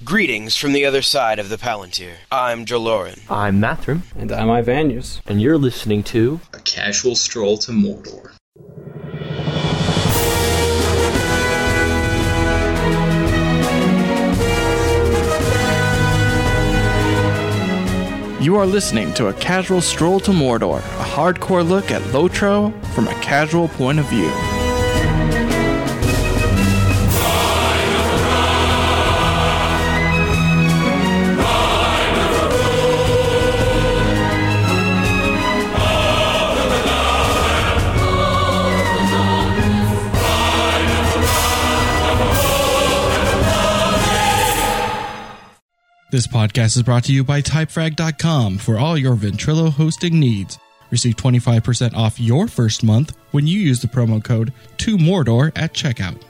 Greetings from the other side of the Palantir. I'm Jaloran. I'm Mathrim. And I'm Ivanius. And you're listening to A Casual Stroll to Mordor. You are listening to A Casual Stroll to Mordor, a hardcore look at Lotro from a casual point of view. This podcast is brought to you by Typefrag.com for all your Ventrilo hosting needs. Receive 25% off your first month when you use the promo code 2Mordor at checkout.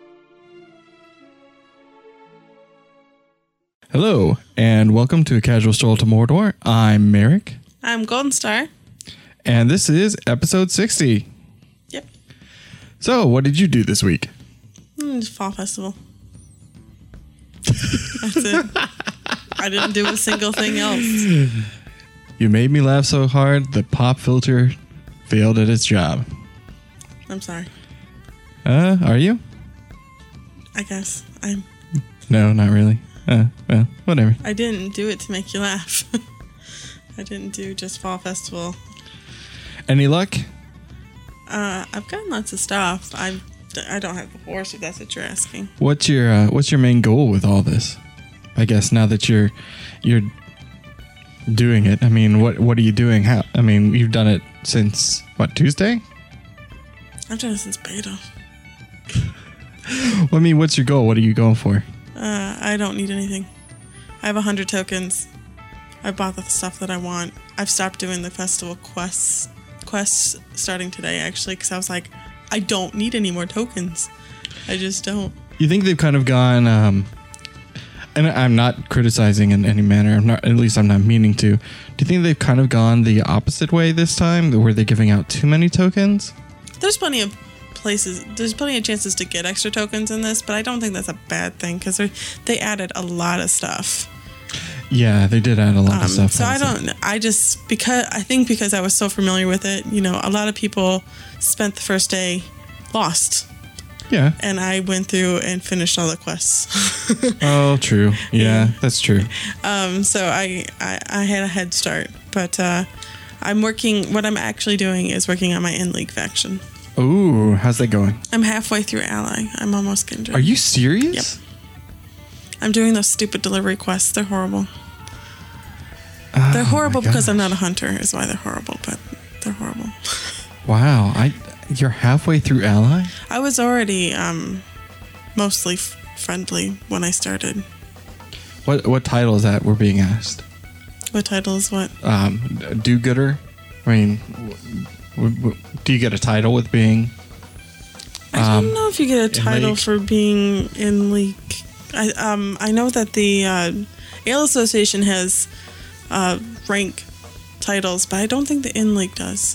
Hello, and welcome to A Casual Stroll to Mordor. I'm Merrick. I'm Golden Star. And this is episode 60. Yep. So, what did you do this week? Fall Festival. That's it. I didn't do a single thing else. You made me laugh so hard, the pop filter failed at its job. I'm sorry. Are you? I guess. I'm. No, not really. Well, whatever. I didn't do it to make you laugh. I didn't do just Fall Festival. Any luck? I've gotten lots of stuff. I don't have a horse, if that's what you're asking. What's your main goal with all this? I guess now that you're doing it, I mean, what are you doing? How? I mean, you've done it since what, Tuesday? I've done it since beta. Well, I mean, what's your goal? What are you going for? I don't need anything. I have 100 tokens. I bought the stuff that I want. I've stopped doing the festival quests starting today, actually, because I was like, I don't need any more tokens. I just don't. You think they've kind of gone, and I'm not criticizing in any manner, at least I'm not meaning to. Do you think they've kind of gone the opposite way this time, where they're giving out too many tokens? There's plenty of chances to get extra tokens in this, but I don't think that's a bad thing, because they added a lot of stuff. Yeah, they did add a lot of stuff. So because I was so familiar with it, a lot of people spent the first day lost. Yeah. And I went through and finished all the quests. Oh, true. Yeah, that's true. So I had a head start, but what I'm actually doing is working on my in-league faction. Ooh, how's that going? I'm halfway through Ally. I'm almost Kindred. Are you serious? Yep. I'm doing those stupid delivery quests. They're horrible. They're horrible because I'm not a hunter is why they're horrible, but they're horrible. Wow. You're halfway through Ally? I was already mostly friendly when I started. What title is that we're being asked? What title is what? Do-gooder? I mean, do you get a title with being... I don't know if you get a title for being in league. I know that the Ale Association has rank titles, but I don't think the in-league does.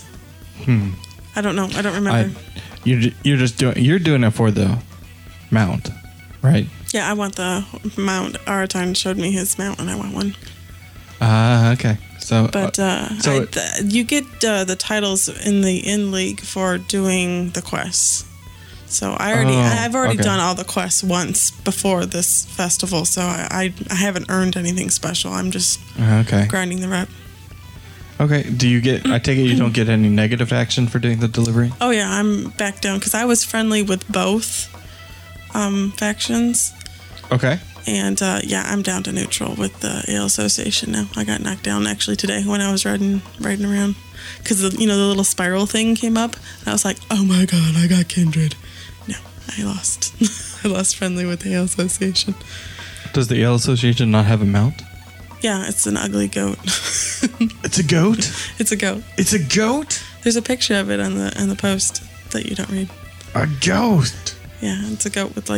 I don't know. I don't remember. You're doing it for the mount, right? Yeah, I want the mount. Aratarn showed me his mount, and I want one. Okay. So, you get the titles in the in-league for doing the quests. So I've already done all the quests once before this festival, so I haven't earned anything special. I'm just grinding the rep. Okay. I take it you don't get any negative action for doing the delivery? Oh yeah, I'm back down because I was friendly with both factions. Okay. And I'm down to neutral with the Ale Association now. I got knocked down actually today when I was riding around because the little spiral thing came up, and I was like, oh my god, I got Kindred. No, I lost. I lost friendly with the Ale Association. Does the Ale Association not have a mount? Yeah, it's an ugly goat. It's a goat? It's a goat. It's a goat? There's a picture of it on the post that you don't read. A goat? Yeah, it's a goat with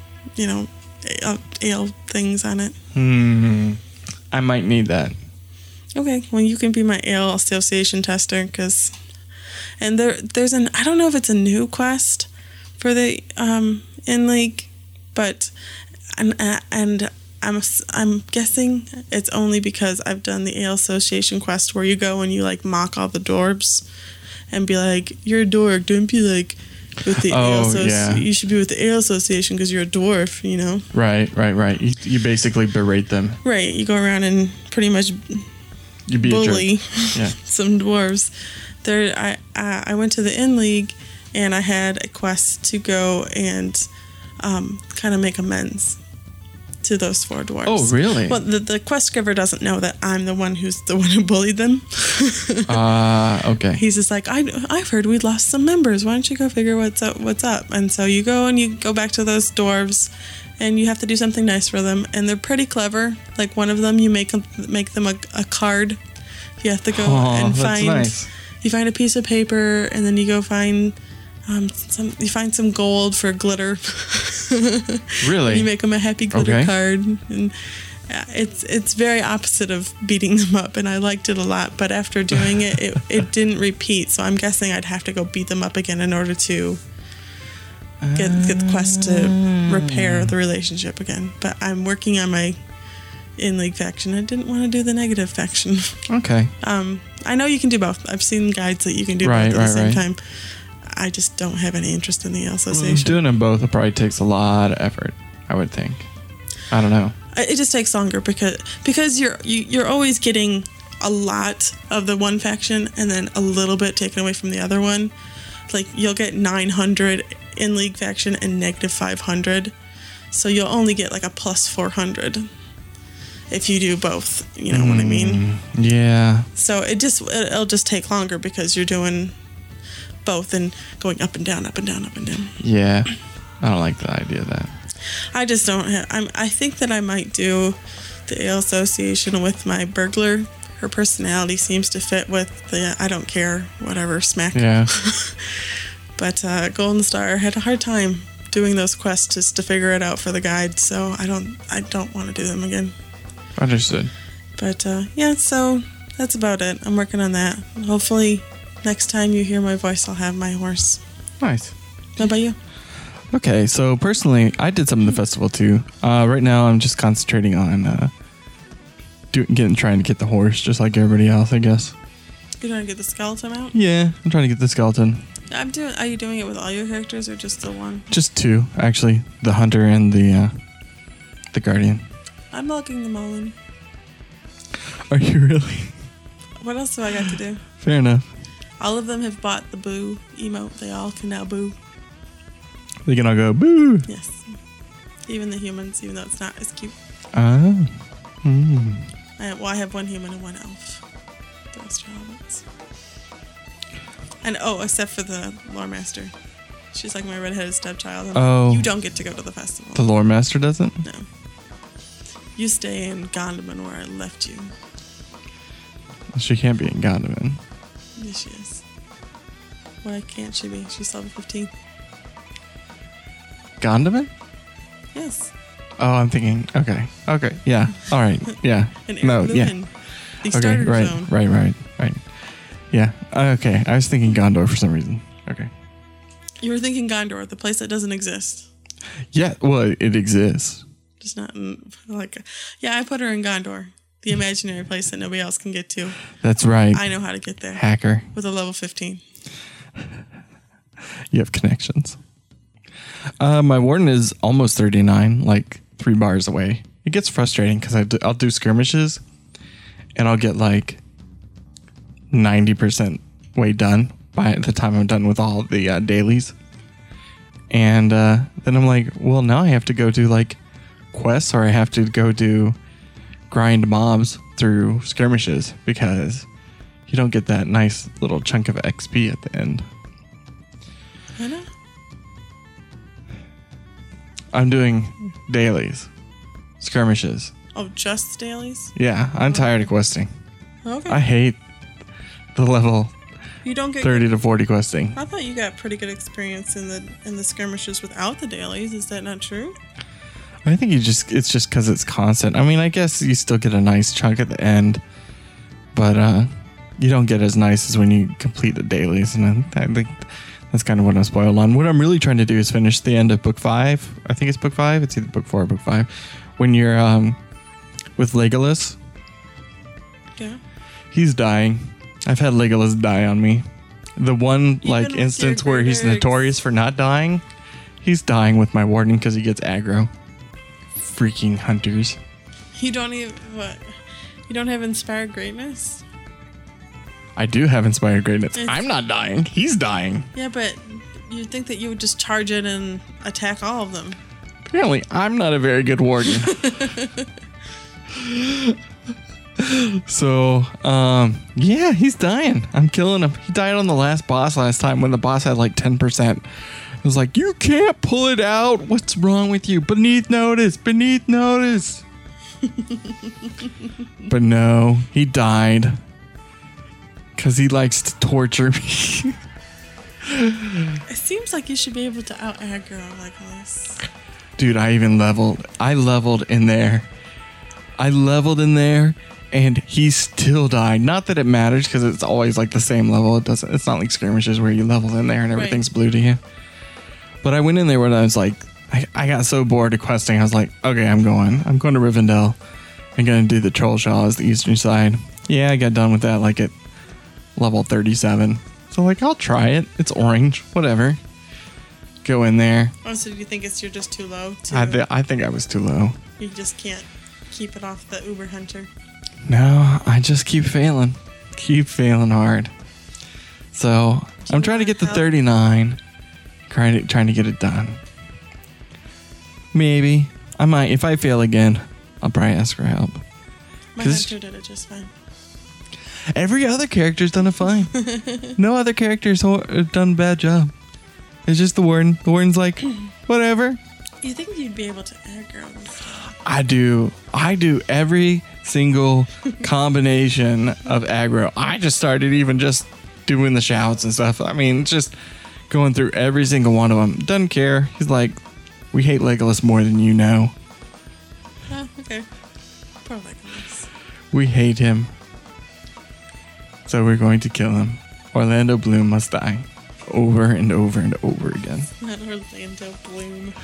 ale things on it. I might need that. Okay, well you can be my Ale Association tester and there's I don't know if it's a new quest for the in league, but and I'm guessing it's only because I've done the Ale Association quest where you go and you like mock all the dwarves and be like, you're a dork, don't be like with the Ale Association. You should be with the Ale Association because you're a dwarf, you know? Right. You basically berate them. Right. You go around and pretty much bully some dwarves. I went to the Inn League and I had a quest to go and kind of make amends to those 4 dwarves. Oh, really? Well, the quest giver doesn't know that I'm the one who's the one who bullied them. Okay. He's just like, I've heard we lost some members. Why don't you go figure what's up? And so you go and you go back to those dwarves and you have to do something nice for them. And they're pretty clever. Like one of them, you make them a card. You have to go and find... Nice. You find a piece of paper and then you go find... you find some gold for glitter. Really? You make them a happy glitter card, and it's very opposite of beating them up, and I liked it a lot. But after doing it didn't repeat. So I'm guessing I'd have to go beat them up again in order to get the quest to repair the relationship again. But I'm working on my Inn League faction. I didn't want to do the negative faction. Okay. I know you can do both. I've seen guides that you can do both at the same time. I just don't have any interest in the association. Doing them both probably takes a lot of effort, I would think. I don't know. It just takes longer because you're always getting a lot of the one faction and then a little bit taken away from the other one. Like you'll get 900 in League faction and negative 500. So you'll only get like a plus 400 if you do both. You know what I mean? Yeah. So it'll just take longer because you're doing both and going up and down, up and down, up and down. Yeah, I don't like the idea of that. I just don't have... I think that I might do the Ale Association with my burglar. Her personality seems to fit with the I don't care, whatever, smack. Yeah. But Golden Star had a hard time doing those quests just to figure it out for the guide, so I don't want to do them again. Understood. But yeah, so that's about it. I'm working on that. Hopefully next time you hear my voice, I'll have my horse. Nice. What about you? Okay, so personally, I did some in the festival too. Right now, I'm just concentrating on trying to get the horse, just like everybody else, I guess. You're trying to get the skeleton out? Yeah, I'm trying to get the skeleton. Are you doing it with all your characters or just the one? Just 2, actually. The hunter and the guardian. I'm logging them all in. Are you really? What else do I got to do? Fair enough. All of them have bought the boo emote. They all can now boo. They can all go boo. Yes. Even the humans, even though it's not as cute. Oh. I have 1 human and 1 elf. The rest are hobbits. And except for the lore master. She's like my redheaded stepchild. You don't get to go to the festival. The lore master doesn't? No. You stay in Gondomar where I left you. She can't be in Gondomar. Yes, she is. Why can't she be? She's level 15. Gondomar? Yes. Oh, I'm thinking. Okay. Yeah. All right. Yeah. No. Yeah. The starter zone. Right. Yeah. Okay. I was thinking Gondor for some reason. Okay. You were thinking Gondor, the place that doesn't exist. Yeah. Well, it exists. Just not yeah. I put her in Gondor, the imaginary place that nobody else can get to. That's right. I know how to get there. Hacker. With a level 15. You have connections. My warden is almost 39, like 3 bars away. It gets frustrating because I'll do skirmishes and I'll get like 90% way done by the time I'm done with all the dailies. And then I'm like, well, now I have to go do like quests or I have to go do grind mobs through skirmishes because you don't get that nice little chunk of XP at the end. I know. I'm doing dailies, skirmishes. Oh, just dailies? Yeah, I'm tired of questing. Okay. I hate the level you don't get 30 to 40 questing. I thought you got pretty good experience in the skirmishes without the dailies. Is that not true? I think it's just because it's constant. I mean, I guess you still get a nice chunk at the end, but you don't get as nice as when you complete the dailies, and I think that's kind of what I'm spoiled on. What I'm really trying to do is finish the end of book 5. I think it's book 5. It's either book 4 or book 5, when you're with Legolas, Yeah. he's dying. I've had Legolas die on me. The one like with instance your where he's greater notorious for not dying, he's dying with my warden because he gets aggro. Freaking hunters. You don't even what? You don't have inspired greatness? I do have inspired greatness. It's- I'm not dying. He's dying. Yeah, but you'd think that you would just charge in and attack all of them. Apparently, I'm not a very good warden. So, yeah, he's dying. I'm killing him. He died on the last boss last time when the boss had like 10%. It was like, you can't pull it out. What's wrong with you? Beneath notice. Beneath notice. But no, he died. Because he likes to torture me. It seems like you should be able to out aggro Legolas. Dude, I leveled in there. And he still died. Not that it matters because it's always like the same level. It's not like skirmishes where you level in there and everything's blue to you. But I went in there when I was like, I got so bored of questing. I was like, okay, I'm going to Rivendell. I'm going to do the Trollshaw as the eastern side. Yeah, I got done with that like at level 37. So like, I'll try it. It's orange, whatever. Go in there. Oh, so do you think you're just too low? I think I was too low. You just can't keep it off the Uber Hunter. No, I just keep failing. Keep failing hard. So I'm trying to get to 39. Trying to get it done. Maybe. I might. If I fail again, I'll probably ask for help. My Hunter did it just fine. Every other character's done it fine. No other character's done a bad job. It's just the warden. The warden's like, whatever. You think you'd be able to aggro and stuff? I do every single combination of aggro. I just started even just doing the shouts and stuff. I mean, just going through every single one of them. Doesn't care. He's like, we hate Legolas more than you know. Oh, okay. Poor Legolas. We hate him. So we're going to kill him. Orlando Bloom must die. Over and over and over again. Not Orlando Bloom.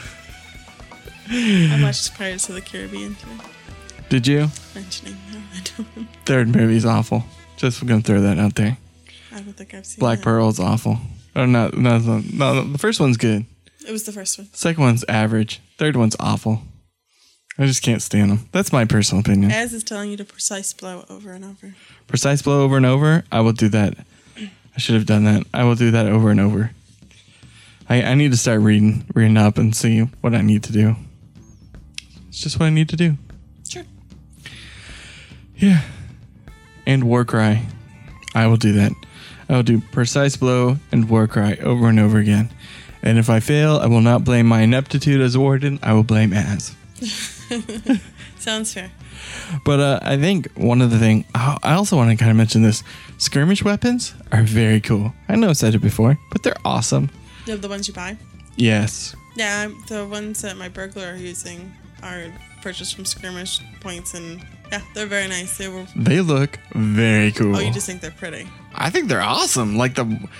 I watched Pirates of the Caribbean today. Did you? Mentioning Orlando Bloom. Third movie's awful. Just gonna throw that out there. I don't think I've seen Black it. Pearl's awful. Oh, no, the first one's good. It was the first one. Second one's average. Third one's awful. I just can't stand them. That's my personal opinion. Az is telling you to precise blow over and over. Precise blow over and over. I will do that. I should have done that. I will do that over and over. I need to start reading up and see what I need to do. It's just what I need to do. Sure. Yeah. And Warcry. I will do that. I will do Precise Blow and Warcry over and over again. And if I fail, I will not blame my ineptitude as a warden. I will blame Az. Sounds fair. But I think one of the things, I also want to kind of mention this. Skirmish weapons are very cool. I know I said it before, but they're awesome. The ones you buy? Yes. Yeah, the ones that my burglar are using are purchased from skirmish points, and yeah, they're very nice. They look very cool. Oh, you just think they're pretty? I think they're awesome. Like the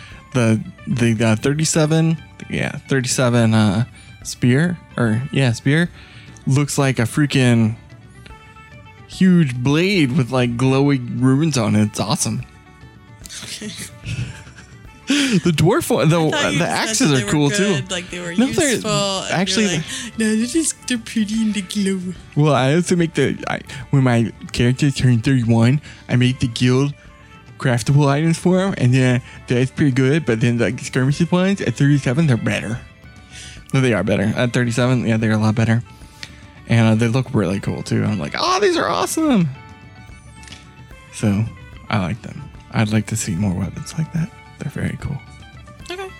37, 37 spear looks like a freaking huge blade with like glowy runes on it. It's awesome. Okay. The dwarf one, the axes are cool too. Like they were No, useful. actually, no, they're pretty in the glow. well, I also make when my character turned 31, I make the guild craftable items for him, and yeah, that's pretty good. But then the skirmish ones at 37, they're better. No, they are better. At 37, yeah, they're a lot better. And they look really cool too. I'm like, oh, these are awesome. So I like them. I'd like to see more weapons like that. They're very cool. Okay.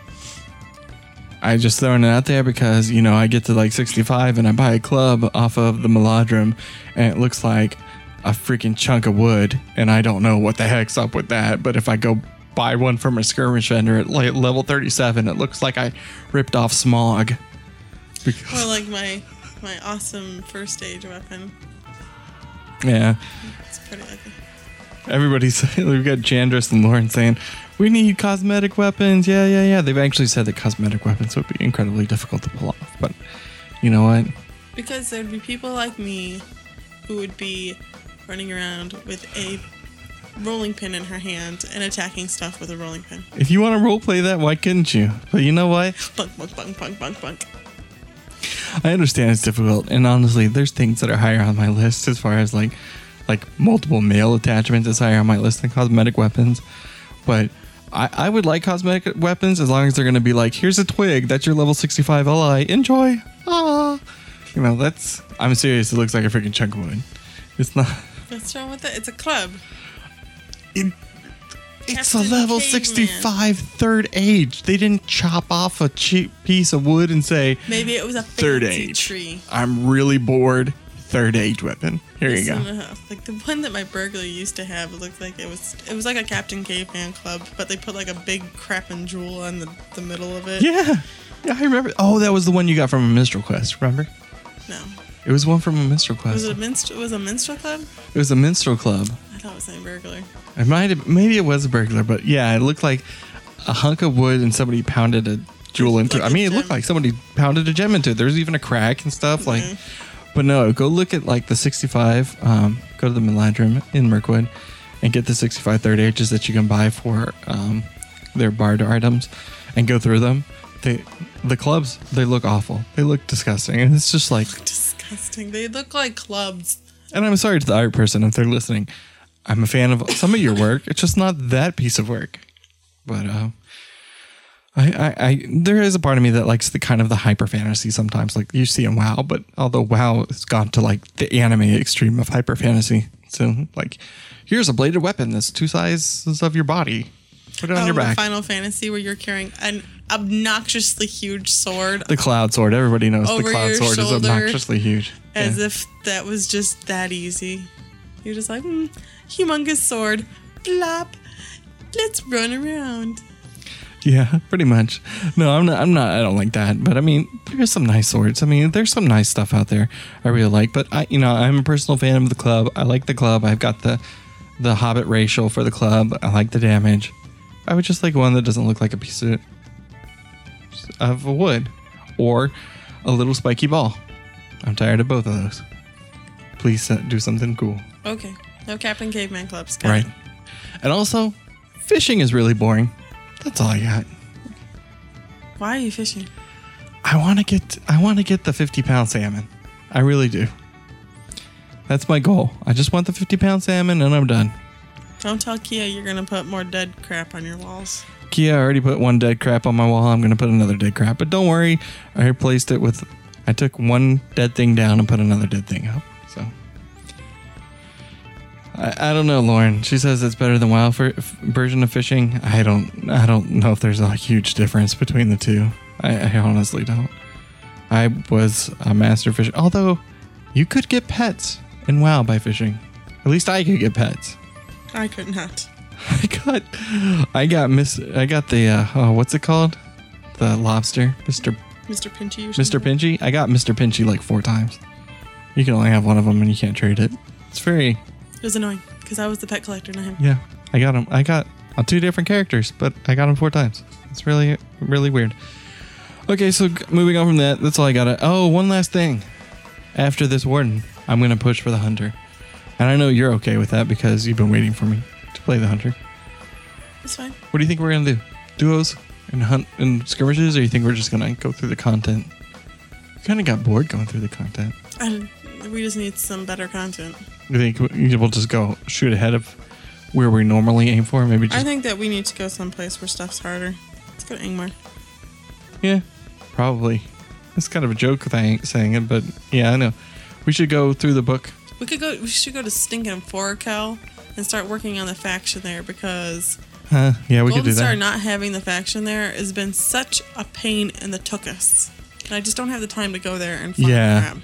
I just throwing it out there because, you know, I get to like 65 and I buy a club off of the Meladrum and it looks like a freaking chunk of wood. And I don't know what the heck's up with that. But if I go buy one from a skirmish vendor at level 37, it looks like I ripped off Smog. Or like my awesome first stage weapon. Yeah. It's pretty ugly. Everybody's, we've got Chandris and Lauren saying, we need cosmetic weapons. Yeah. They've actually said that cosmetic weapons would be incredibly difficult to pull off. But you know what? Because there'd be people like me who would be running around with a rolling pin in her hand and attacking stuff with a rolling pin. If you want to roleplay that, why couldn't you? But you know what? Bunk, bunk, bunk, bunk, bunk, bunk. I understand it's difficult, and honestly, there's things that are higher on my list as far as like multiple male attachments is higher on my list than cosmetic weapons. But I would like cosmetic weapons as long as they're going to be like, here's a twig, that's your level 65 ally, enjoy. Ah, you know, that's, I'm serious. It looks like a freaking chunk of wood. It's not. What's wrong with it? It's a club. It's a level 65 third age. They didn't chop off a cheap piece of wood and say, maybe it was a third fancy age tree. I'm really bored. Third age weapon. Here you go. Like the one that my burglar used to have, it looked like it was like a Captain Caveman club, but they put like a big crap and jewel on the middle of it. Yeah, I remember. Oh, that was the one you got from a minstrel quest. Remember? No. It was one from a minstrel quest. Was it a minstrel club? It was a minstrel club. I thought it was a burglar. It might have, maybe it was a burglar, but yeah, it looked like a hunk of wood and somebody pounded a jewel into it. I mean, it looked like somebody pounded a gem into it. There was even a crack and stuff like. But no, go look at like the 65. Go to the Meladrum in Mirkwood and get the 65 third ages that you can buy for their bard items, and go through them. The clubs, they look awful. They look disgusting, and it's just like disgusting. They look like clubs. And I'm sorry to the art person if they're listening. I'm a fan of some of your work. It's just not that piece of work. But I there is a part of me that likes the kind of the hyper fantasy sometimes, like you see in WoW. But although WoW has gone to like the anime extreme of hyper fantasy, so like here's a bladed weapon that's 2 sizes of your body. Put it on your back. Final Fantasy, where you're carrying an obnoxiously huge sword. The Cloud Sword. Everybody knows the over Cloud your Sword is shoulder, obnoxiously huge. As if that was just that easy. You're just like, humongous sword. Blop. Let's run around. Yeah, pretty much. No, I'm not. I don't like that. But I mean, there's some nice swords. I mean, there's some nice stuff out there I really like. But I'm a personal fan of the club. I like the club. I've got the Hobbit racial for the club. I like the damage. I would just like one that doesn't look like a piece of wood or a little spiky ball. I'm tired of both of those. Please do something cool. Okay. No Captain Caveman clubs. Got Right. it. And also, fishing is really boring. That's all I got. Why are you fishing? I want to get the 50-pound salmon. I really do. That's my goal. I just want the 50-pound salmon and I'm done. Don't tell Kia you're going to put more dead crap on your walls. Kia, I already put one dead crap on my wall. I'm going to put another dead crap. But don't worry. I replaced it with... I took one dead thing down and put another dead thing up. So... I don't know, Lauren. She says it's better than WoW version of fishing. I don't know if there's a huge difference between the two. I honestly don't. I was a master fisher. Although, you could get pets in WoW by fishing. At least I could get pets. I could not. I got the what's it called? The lobster, Mr. Pinchy or something? Mr. Pinchy. I got Mr. Pinchy like 4 times. You can only have one of them and you can't trade it. It's very... It was annoying because I was the pet collector, not him. Yeah, I got him. I got on 2 different characters, but I got him 4 times. It's really, really weird. Okay, so moving on from that, that's all I got. Oh, one last thing. After this warden, I'm going to push for the hunter. And I know you're okay with that because you've been waiting for me to play the hunter. That's fine. What do you think we're going to do? Duos and hunt and skirmishes, or you think we're just going to go through the content? I kind of got bored going through the content. We just need some better content. You think we'll just go shoot ahead of where we normally aim for? Maybe just... I think that we need to go someplace where stuff's harder. Let's go to Ingmar. Yeah, probably. It's kind of a joke thing saying it, but yeah, I know. We should go through the book. We should go to stinking Forakel and start working on the faction there because Yeah, we Golden could do Star that. not having the faction there has been such a pain in the tuchus. And I just don't have the time to go there and find crap.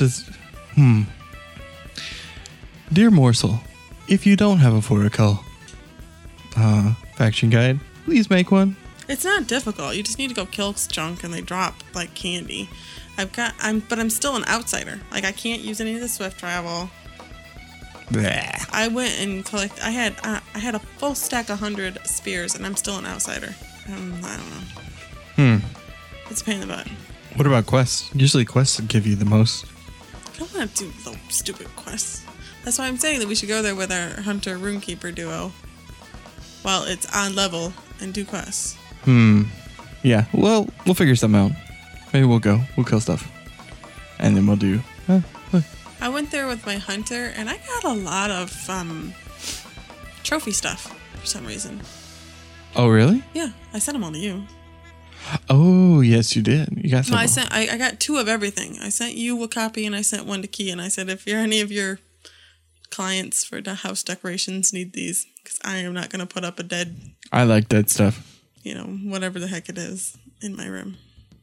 Dear Morsel, if you don't have a Forakel faction guide, please make one. It's not difficult. You just need to go kill junk and they drop like candy. But I'm still an outsider. Like I can't use any of the swift travel. Blech. I went and I had a full stack of 100 spears and I'm still an outsider. I don't know. It's a pain in the butt. What about quests? Usually quests give you the most. I don't want to do the stupid quests. That's why I'm saying that we should go there with our Hunter Runekeeper duo while it's on level and do quests. Yeah, well, we'll figure something out. Maybe we'll go. We'll kill stuff. And then we'll do... I went there with my Hunter, and I got a lot of trophy stuff for some reason. Oh, really? Yeah, I sent them all to you. Oh, yes, you did. You got No, some. I got 2 of everything. I sent you a copy, and I sent 1 to Key, and I said, if you're any of your clients for the house decorations need these, because I am not going to put up a dead, I like dead stuff. whatever the heck it is in my room.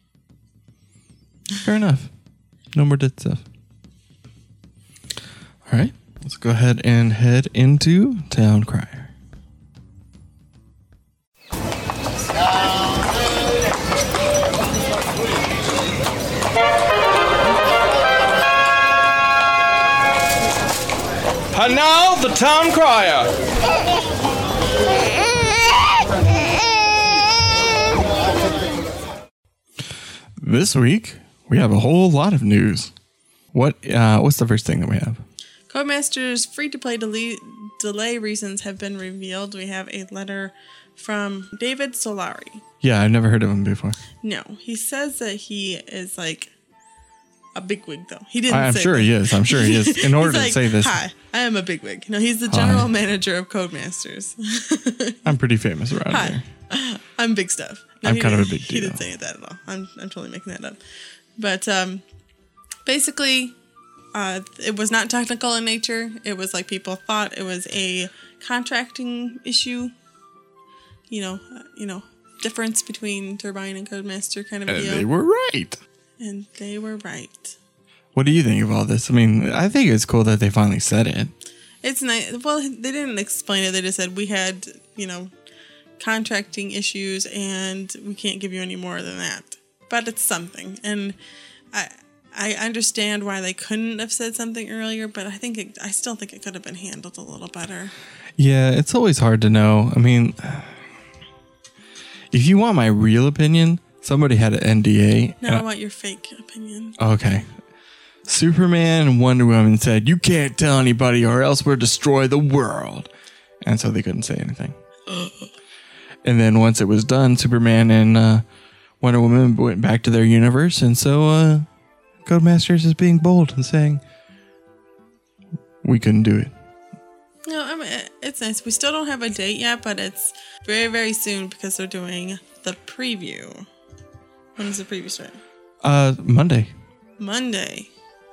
Fair enough. No more dead stuff. All right, let's go ahead and head into Town Crier. And now the Town Crier. This week we have a whole lot of news. What's the first thing that we have? Codemasters free-to-play delay reasons have been revealed. We have a letter from David Solari. Yeah, I've never heard of him before. No, he says that he is like a bigwig, though. He didn't. I'm say sure that. he is. I'm sure he is. In order He's to like, say this, hi, I am a bigwig. No, he's the general manager of Codemasters. I'm pretty famous around Hi, here. I'm big stuff. No, I'm he kind of a didn't- big He deal. didn't say that at all. I'm totally making that up. But basically, it was not technical in nature. It was like people thought it was a contracting issue. Difference between Turbine and Codemaster kind of a And deal. they were right. And they were right. What do you think of all this? I mean, I think it's cool that they finally said it. It's nice. Well, they didn't explain it. They just said we had, contracting issues and we can't give you any more than that. But it's something. And I understand why they couldn't have said something earlier, but I still think it could have been handled a little better. Yeah, it's always hard to know. I mean, if you want my real opinion, somebody had an NDA. Now I want your fake opinion. Okay. Superman and Wonder Woman said, "You can't tell anybody or else we'll destroy the world." And so they couldn't say anything. And then once it was done, Superman and Wonder Woman went back to their universe. And so Codemasters is being bold and saying, we couldn't do it. No, I mean, it's nice. We still don't have a date yet, but it's very, very soon because they're doing the preview. When does the preview start? Monday. Monday.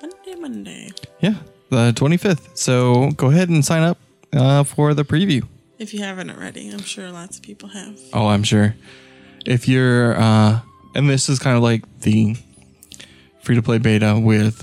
Yeah, the 25th. So go ahead and sign up for the preview. If you haven't already, I'm sure lots of people have. Oh, I'm sure. If you're, and this is kind of like the free-to-play beta with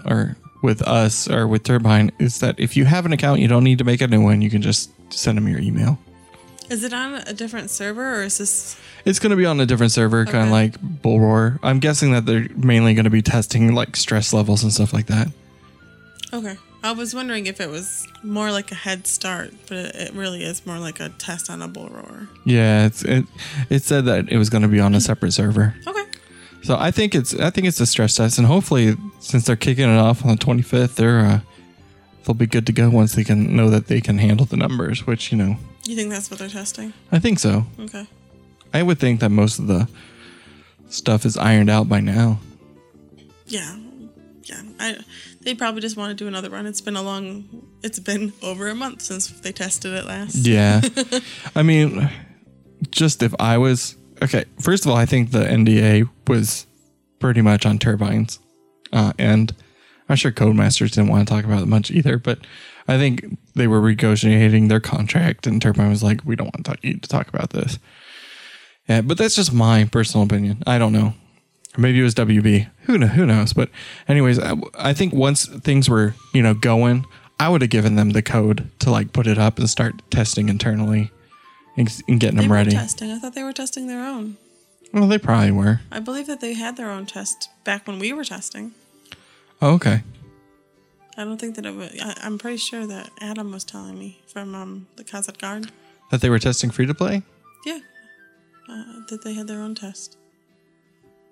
us or with Turbine, is that if you have an account, you don't need to make a new one. You can just send them your email. Is it on a different server or is this? It's going to be on a different server, kind of Okay. like Bull Roar. I'm guessing that they're mainly going to be testing like stress levels and stuff like that. Okay. I was wondering if it was more like a head start, but it really is more like a test on a bull roar. Yeah, it said that it was going to be on a separate server. Okay. So I think it's a stress test, and hopefully, since they're kicking it off on the 25th, they'll be good to go once they can know that they can handle the numbers. Which You think that's what they're testing? I think so. Okay. I would think that most of the stuff is ironed out by now. Yeah. They probably just want to do another run. It's been over a month since they tested it last. Yeah, I mean, just if I was okay. First of all, I think the NDA was pretty much on turbines, and I'm sure Codemasters didn't want to talk about it much either. But I think they were negotiating their contract, and Turbine was like, "We don't want you to talk about this." Yeah, but that's just my personal opinion. I don't know. Or maybe it was WB. Who knows? But anyways, I think once things were, going, I would have given them the code to like put it up and start testing internally and getting them ready. They were testing. I thought they were testing their own. Well, they probably were. I believe that they had their own test back when we were testing. Oh, okay. I don't think that it was. I'm pretty sure that Adam was telling me from the Kazakh Guard. That they were testing free to play? Yeah. That they had their own test.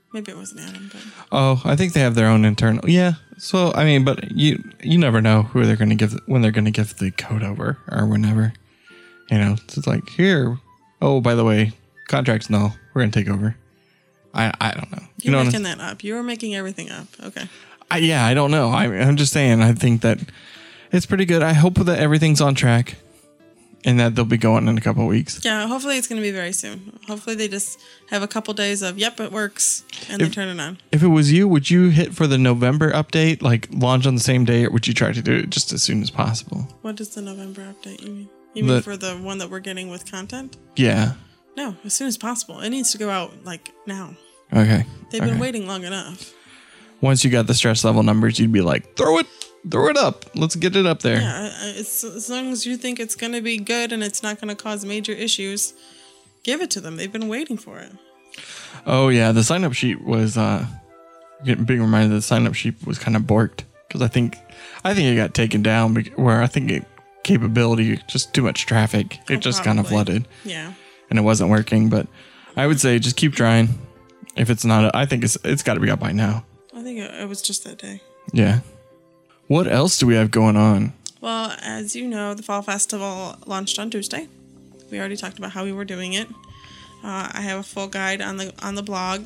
Maybe it wasn't Adam, but Oh, I think they have their own internal. Yeah. So I mean, but you never know who they're going to give when they're going to give the code over or whenever. You know, it's like here. Oh, by the way, contract's null. We're going to take over. I don't know. you're know, making that up. You were making everything up. Okay. I don't know. I'm just saying. I think that it's pretty good. I hope that everything's on track, and that they'll be going in a couple of weeks. Yeah, hopefully it's going to be very soon. Hopefully they just have a couple days of, yep, it works, and they turn it on. If it was you, would you hit for the November update, like launch on the same day, or would you try to do it just as soon as possible? What is the November update you mean? You mean for the one that we're getting with content? Yeah. No, as soon as possible. It needs to go out, like, now. Okay. They've been waiting long enough. Once you got the stress level numbers, you'd be like, throw it up. Let's get it up there. Yeah, it's, as long as you think it's going to be good and it's not going to cause major issues, give it to them. They've been waiting for it. Oh, yeah. The sign-up sheet was, getting being reminded that the sign-up sheet was kind of borked. Because I think it got taken down where I think capability, just too much traffic. It just kind of flooded. Yeah. And it wasn't working. But I would say just keep trying. If it's not, I think it's got to be up by now. I think it was just that day. Yeah. What else do we have going on? Well, as you know, the Fall Festival launched on Tuesday. We already talked about how we were doing it. I have a full guide on the blog.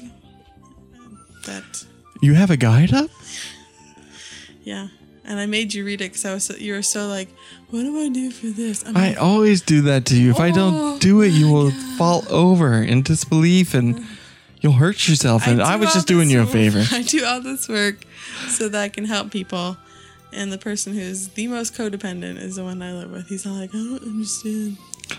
That You have a guide up? yeah, and I made you read it because you were so like, what do I do for this? I'm I like, always do that to you. If I don't do it, you will fall over in disbelief and you'll hurt yourself. And I was just doing you a favor. I do all this work so that I can help people. And the person who's the most codependent is the one I live with. He's all like, I don't understand.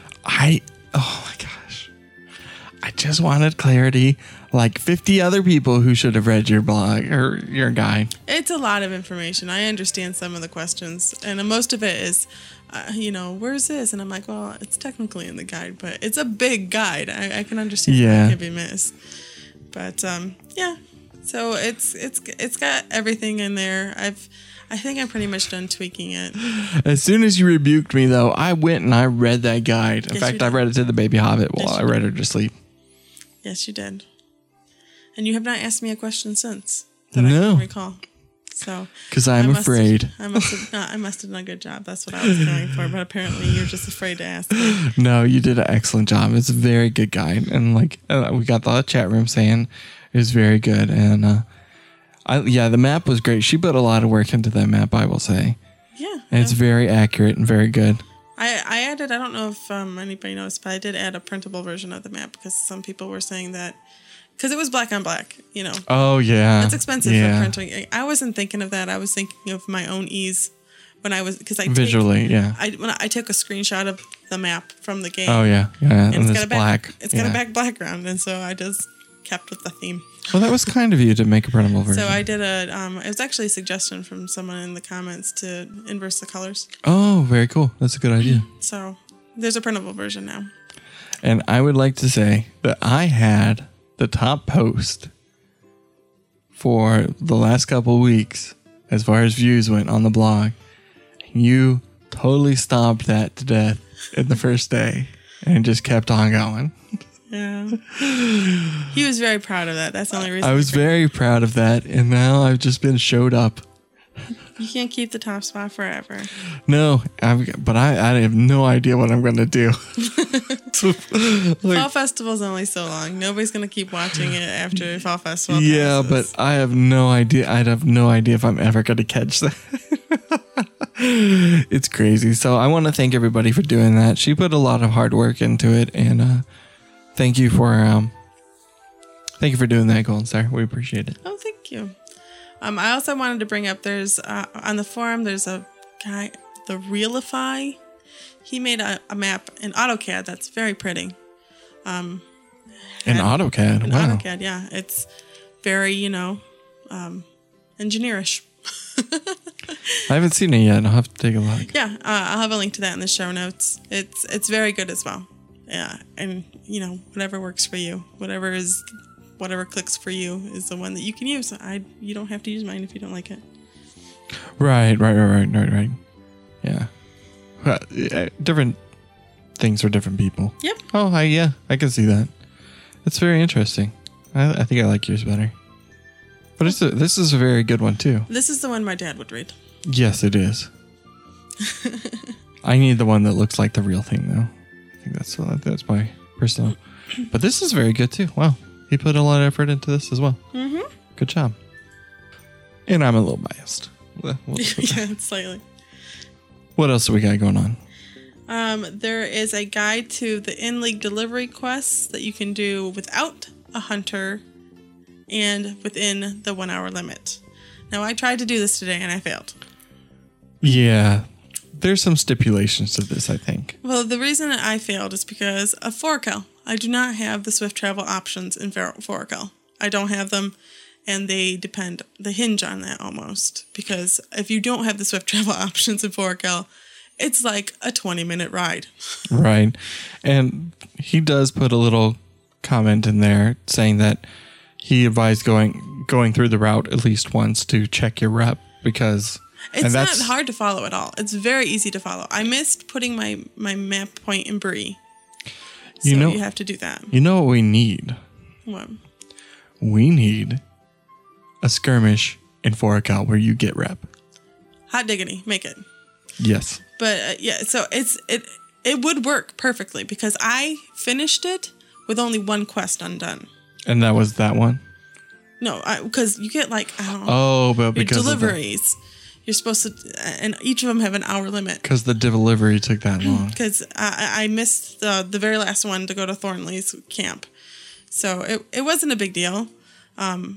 Oh my gosh. I just wanted clarity. Like 50 other people who should have read your blog or your guide. It's a lot of information. I understand some of the questions. And most of it is, where's this? And I'm like, well, it's technically in the guide, but it's a big guide. I can understand how it can be missed. But yeah. So it's got everything in there. I think I'm pretty much done tweaking it. As soon as you rebuked me, though, I went and I read that guide. In fact, I read it to the baby hobbit while I read her to sleep. Yes, you did. And you have not asked me a question since that I can recall. So because I'm afraid. I must have done a good job. That's what I was going for. But apparently, you're just afraid to ask me. No, you did an excellent job. It's a very good guide, and we got the chat room saying it was very good. And the map was great. She put a lot of work into that map, I will say. Yeah, and it's very accurate and very good. I added. I don't know if anybody knows, but I did add a printable version of the map because some people were saying that. Because it was black on black, Oh, yeah. It's expensive for printing. I wasn't thinking of that. I was thinking of my own ease when I was... Because Visually, when I took a screenshot of the map from the game. Oh, yeah. And it's black. It's got a back background, and so I just kept with the theme. Well, that was kind of you to make a printable version. So I did it was actually a suggestion from someone in the comments to inverse the colors. Oh, very cool. That's a good idea. So there's a printable version now. And I would like to say that I had the top post for the last couple of weeks as far as views went on the blog. You totally stomped that to death in the first day and just kept on going. Yeah. He was very proud of that. That's the only reason. I was very proud of that, and now I've just been showed up. You can't keep the top spot forever. No, but I have no idea what I'm going to do. Fall Festival's only so long. Nobody's going to keep watching it after Fall Festival passes. Yeah, but I have no idea. I'd have no idea if I'm ever going to catch that. It's crazy. So I want to thank everybody for doing that. She put a lot of hard work into it, and thank you for doing that, Golden Star. We appreciate it. Oh, thank you. I also wanted to bring up, there's on the forum, there's a guy, the Realify. He made a map in AutoCAD that's very pretty. In AutoCAD? In wow. AutoCAD, yeah. It's very, engineerish. I haven't seen it yet. I'll have to take a look. Yeah, I'll have a link to that in the show notes. It's very good as well. Yeah, and, whatever works for you, whatever clicks for you is the one that you can use. You don't have to use mine if you don't like it. Right. Yeah. Different things for different people. Yep. Oh, I can see that. It's very interesting. I think I like yours better. But this is a very good one, too. This is the one my dad would read. Yes, it is. I need the one that looks like the real thing, though. I think that's my personal. But this is very good, too. Wow. He put a lot of effort into this as well. Mm-hmm. Good job. And I'm a little biased. Yeah, slightly. What else do we got going on? There is a guide to the in-league delivery quests that you can do without a hunter and within the 1 hour limit. Now, I tried to do this today and I failed. Yeah. There's some stipulations to this, I think. Well, the reason that I failed is because of Forakel. I do not have the swift travel options in Forakel. I don't have them, and they hinge on that almost. Because if you don't have the swift travel options in Forakel, it's like a 20-minute ride. Right. And he does put a little comment in there saying that he advised going through the route at least once to check your rep because... It's not hard to follow at all. It's very easy to follow. I missed putting my map point in Bree. So you have to do that. You know what we need? What? We need a skirmish in Forakel where you get rep. Hot diggity. Make it. Yes. But so it would work perfectly because I finished it with only one quest undone. And that was that one? No, because you get like, I don't know. Oh, but because deliveries. You're supposed to, and each of them have an hour limit. Because the delivery took that long. Because I missed the very last one to go to Thornley's camp. So it wasn't a big deal. And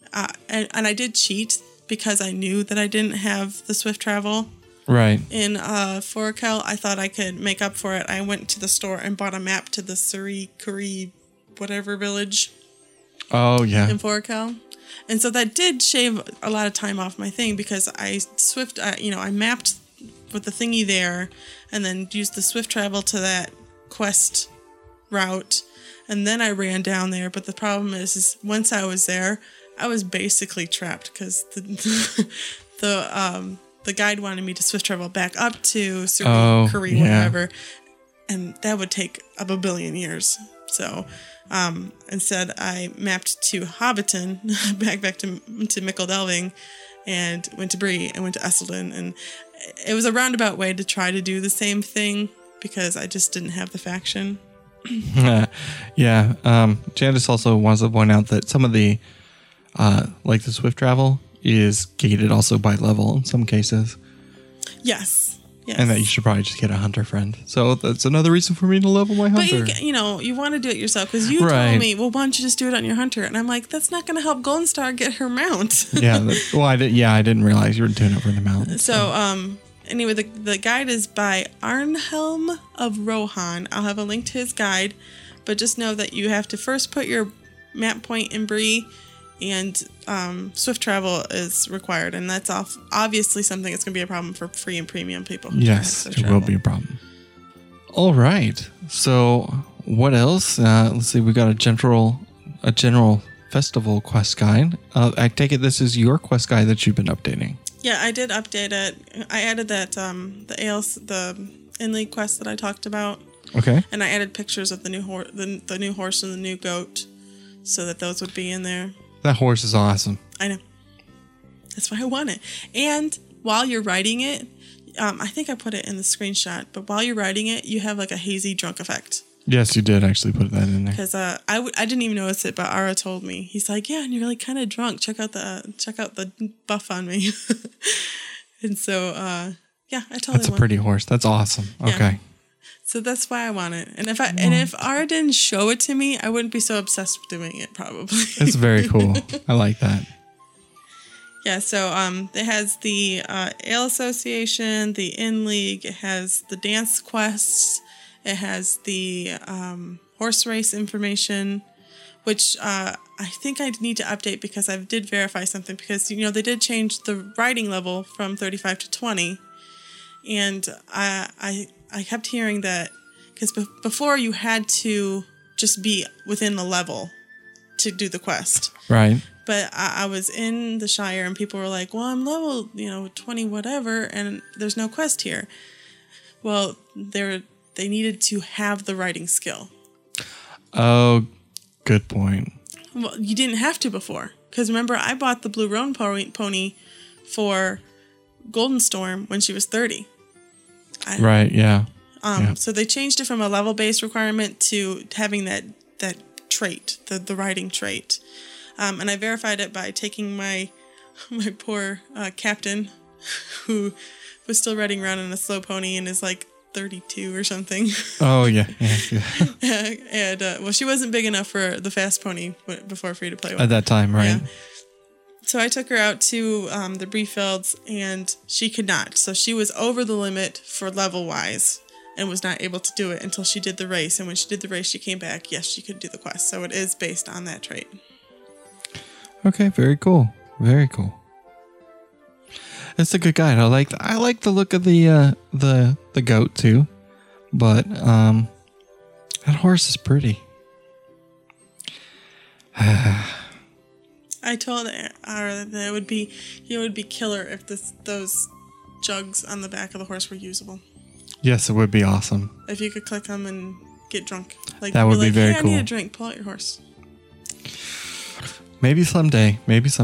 I did cheat because I knew that I didn't have the swift travel. Right. In Forakel, I thought I could make up for it. I went to the store and bought a map to the Kuri whatever village. Oh, yeah. In Forakel. And so that did shave a lot of time off my thing because I mapped with the thingy there and then used the swift travel to that quest route. And then I ran down there. But the problem is once I was there, I was basically trapped because the guide wanted me to swift travel back up to Kuri, whatever. And that would take up a billion years. So instead, I mapped to Hobbiton, back to Mickle Delving, and went to Bree and went to Esselden. And it was a roundabout way to try to do the same thing because I just didn't have the faction. Yeah. Janice also wants to point out that some of the, like the swift travel is gated also by level in some cases. Yes. Yes. And that you should probably just get a hunter friend. So that's another reason for me to level my hunter. But you want to do it yourself because you told me, well, why don't you just do it on your hunter? And I'm like, that's not going to help Golden Star get her mount. Yeah. I didn't realize you were doing it for the mount. So anyway, the guide is by Arnhelm of Rohan. I'll have a link to his guide, but just know that you have to first put your map point in Bree, and swift travel is required, and that's obviously something that's going to be a problem for free and premium people. Yes, it will be a problem. All right. So what else? Let's see. We got a general festival quest guide. I take it this is your quest guide that you've been updating. Yeah, I did update it. I added that the in-league quest that I talked about. Okay. And I added pictures of the new horse and the new goat, so that those would be in there. That horse is awesome. I know. That's why I want it. And while you're riding it, I think I put it in the screenshot, but while you're riding it, you have like a hazy drunk effect. Yes, you did actually put that in there. Because I didn't even notice it, but Ara told me. He's like, yeah, and you're like kind of drunk. Check out the buff on me. And so, I totally That's a pretty horse. That's awesome. Yeah. Okay. So that's why I want it. And if Ara didn't show it to me, I wouldn't be so obsessed with doing it probably. It's very cool. I like that. Yeah, so it has the Ale Association, the In-League, it has the dance quests, it has the horse race information, which I think I need to update because I did verify something because, they did change the riding level from 35 to 20. And I kept hearing that because before you had to just be within the level to do the quest. Right. But I was in the Shire and people were like, well, I'm level, 20 whatever, and there's no quest here. Well, they needed to have the writing skill. Oh, good point. Well, you didn't have to before. Because remember, I bought the Blue Roan pony for Golden Storm when she was 30. Right, yeah. So they changed it from a level-based requirement to having that trait, the riding trait. And I verified it by taking my poor captain, who was still riding around on a slow pony and is like 32 or something. Oh, yeah. And, well, she wasn't big enough for the fast pony before free to play with. At that time, right? Yeah. So I took her out to the Brieffelds, and she could not. So she was over the limit for level-wise and was not able to do it until she did the race. And when she did the race, she came back. Yes, she could do the quest. So it is based on that trait. Okay, very cool. Very cool. It's a good guide. I like the look of the goat too, but that horse is pretty. I told Ara that it would be killer if those jugs on the back of the horse were usable. Yes, it would be awesome. If you could click them and get drunk, like that would be very cool. I need a drink. Pull out your horse. Maybe someday.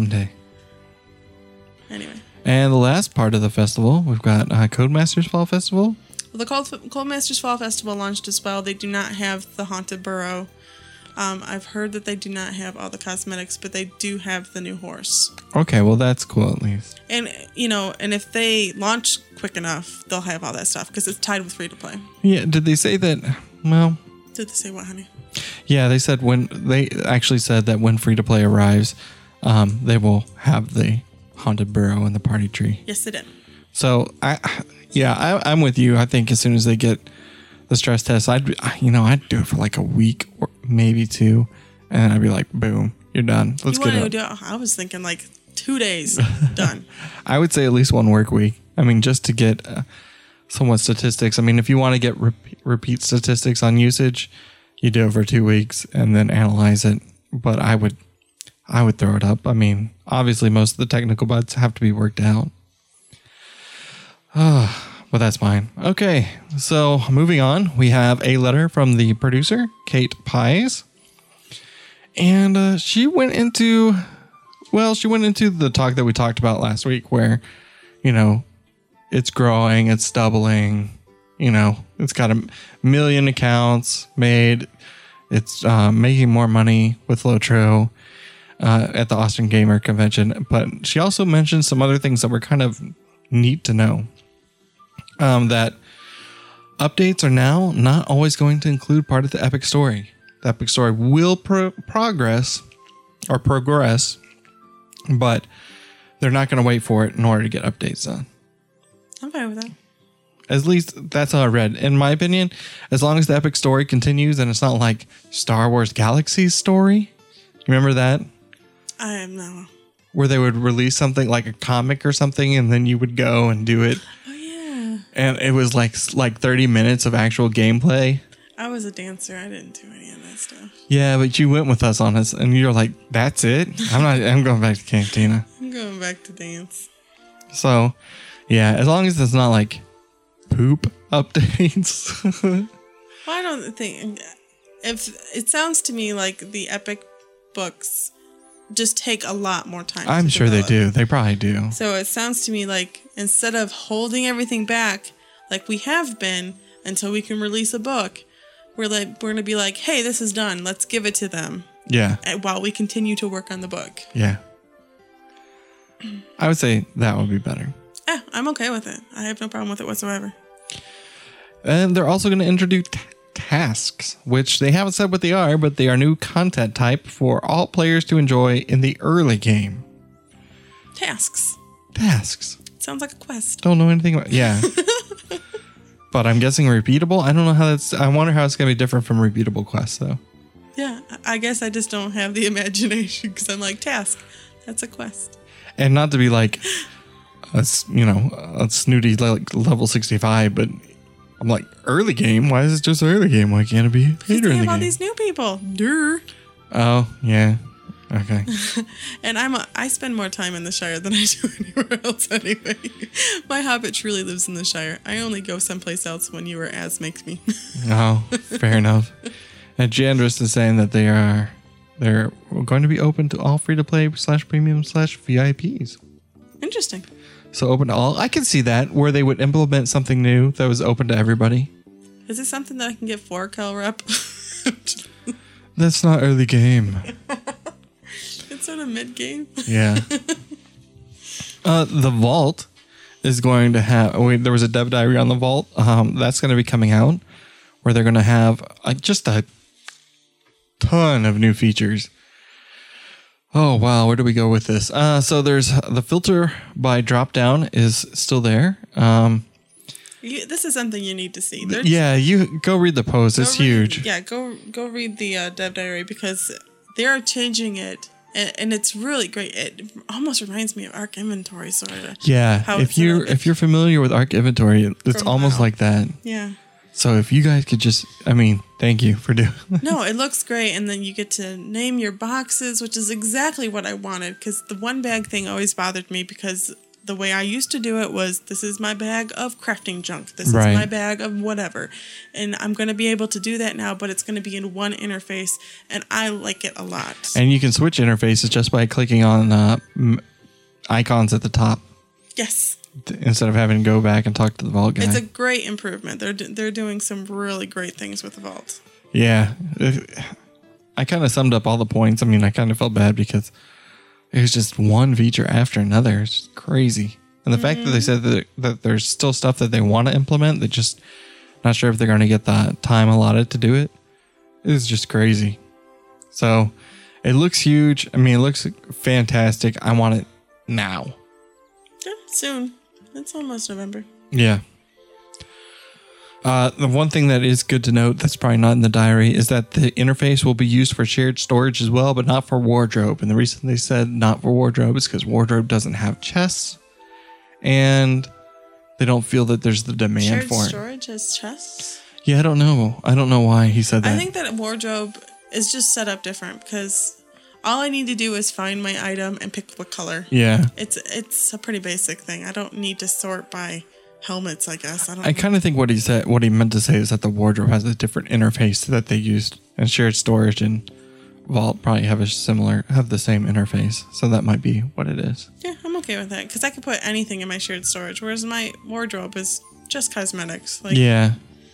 Anyway. And the last part of the festival, we've got Codemasters Fall Festival. Well, the Codemasters Fall Festival launched as well. They do not have the Haunted Burrow. I've heard that they do not have all the cosmetics, but they do have the new horse. Okay, well, that's cool at least. And, and if they launch quick enough, they'll have all that stuff because it's tied with free to play. Yeah, did they say that? Well, did they say what, honey? Yeah, they said they actually said that when free to play arrives, they will have the Haunted Burrow and the party tree. Yes, they did. So I'm with you. I think as soon as they get the stress test, I'd do it for like a week or maybe 2, and then I'd be like, boom, you're done. Let's get it. I was thinking like 2 days, done. I would say at least 1 work week. I mean, just to get somewhat statistics. I mean, if you want to get repeat statistics on usage, you do it for 2 weeks and then analyze it. But I would throw it up. I mean, obviously most of the technical bugs have to be worked out. But that's fine. Okay, so moving on, we have a letter from the producer, Kate Pies. And she went into the talk that we talked about last week where, it's growing, it's doubling, it's got 1 million accounts made. It's making more money with Lotro at the Austin Gamer Convention. But she also mentioned some other things that were kind of neat to know. That updates are now not always going to include part of the Epic story. The Epic story will progress, but they're not going to wait for it in order to get updates done. I'm fine with that. At least that's how I read. In my opinion, as long as the Epic story continues and it's not like Star Wars Galaxy's story. Remember that? I am now. Where they would release something like a comic or something and then you would go and do it. Oh, yeah. And it was like 30 minutes of actual gameplay. I was a dancer. I didn't do any of that stuff. Yeah, but you went with us on this and you're like, that's it? I'm going back to Cantina. I'm going back to dance. So, yeah, as long as it's not like poop updates. Well, I don't think... If it sounds to me like the Epic books just take a lot more time. I'm sure they do. They probably do. So it sounds to me like instead of holding everything back like we have been until we can release a book, we're going to be like, hey, this is done. Let's give it to them. Yeah. While we continue to work on the book. Yeah. I would say that would be better. Yeah, I'm okay with it. I have no problem with it whatsoever. And they're also going to introduce tasks, which they haven't said what they are, but they are new content type for all players to enjoy in the early game. Tasks. Sounds like a quest. Don't know anything about. Yeah. But I'm guessing repeatable. I don't know how that's. I wonder how it's going to be different from repeatable quests, though. Yeah, I guess I just don't have the imagination because I'm like, task. That's a quest. And not to be like, a snooty like level 65, but I'm like, early game? Why is it just early game? Why can't it be later in the game? Because they have all these new people. Durr. Oh, yeah. Okay. And I spend more time in the Shire than I do anywhere else anyway. My Hobbit truly lives in the Shire. I only go someplace else when you or Az makes me. Oh, fair enough. And Jandris is saying that they are They're going to be open to all free-to-play /premium/VIPs. Interesting. So open to all. I can see that, where they would implement something new that was open to everybody. Is it something that I can get 4 rep? That's not early game. It's sort of mid-game. Yeah. The Vault is going to have... there was a dev diary on the Vault. That's going to be coming out, where they're going to have just a ton of new features. Oh, wow. Where do we go with this? So there's the filter by drop-down is still there. This is something you need to see. You go read the post. It's huge. Yeah, go read the dev diary, because they are changing it, and it's really great. It almost reminds me of Arc Inventory, sort of. Yeah, if you're familiar with Arc Inventory, it's almost like that. Yeah. So if you guys could just, thank you for doing that. No, it looks great, and then you get to name your boxes, which is exactly what I wanted, because the one bag thing always bothered me, because the way I used to do it was, this is my bag of crafting junk. This is my bag of whatever. And I'm going to be able to do that now, but it's going to be in one interface, and I like it a lot. And you can switch interfaces just by clicking on icons at the top. Yes. Instead of having to go back and talk to the Vault guy. It's a great improvement. They're doing some really great things with the Vault. Yeah. I kind of summed up all the points. I kind of felt bad because it was just one feature after another. It's just crazy. And the fact that they said that there's still stuff that they want to implement, they're just not sure if they're going to get the time allotted to do it. It's just crazy. So it looks huge. It looks fantastic. I want it now. Yeah, soon. It's almost November. Yeah. The one thing that is good to note that's probably not in the diary is that the interface will be used for shared storage as well, but not for wardrobe. And the reason they said not for wardrobe is because wardrobe doesn't have chests, and they don't feel that there's the demand for it. Shared storage has chests? Yeah, I don't know. I don't know why he said that. I think that wardrobe is just set up different, because all I need to do is find my item and pick what color. Yeah. It's a pretty basic thing. I don't need to sort by helmets, I guess. I kind of think what he meant to say is that the wardrobe has a different interface that they used, and shared storage and Vault probably have the same interface. So that might be what it is. Yeah, I'm okay with that, because I can put anything in my shared storage, whereas my wardrobe is just cosmetics. Yeah.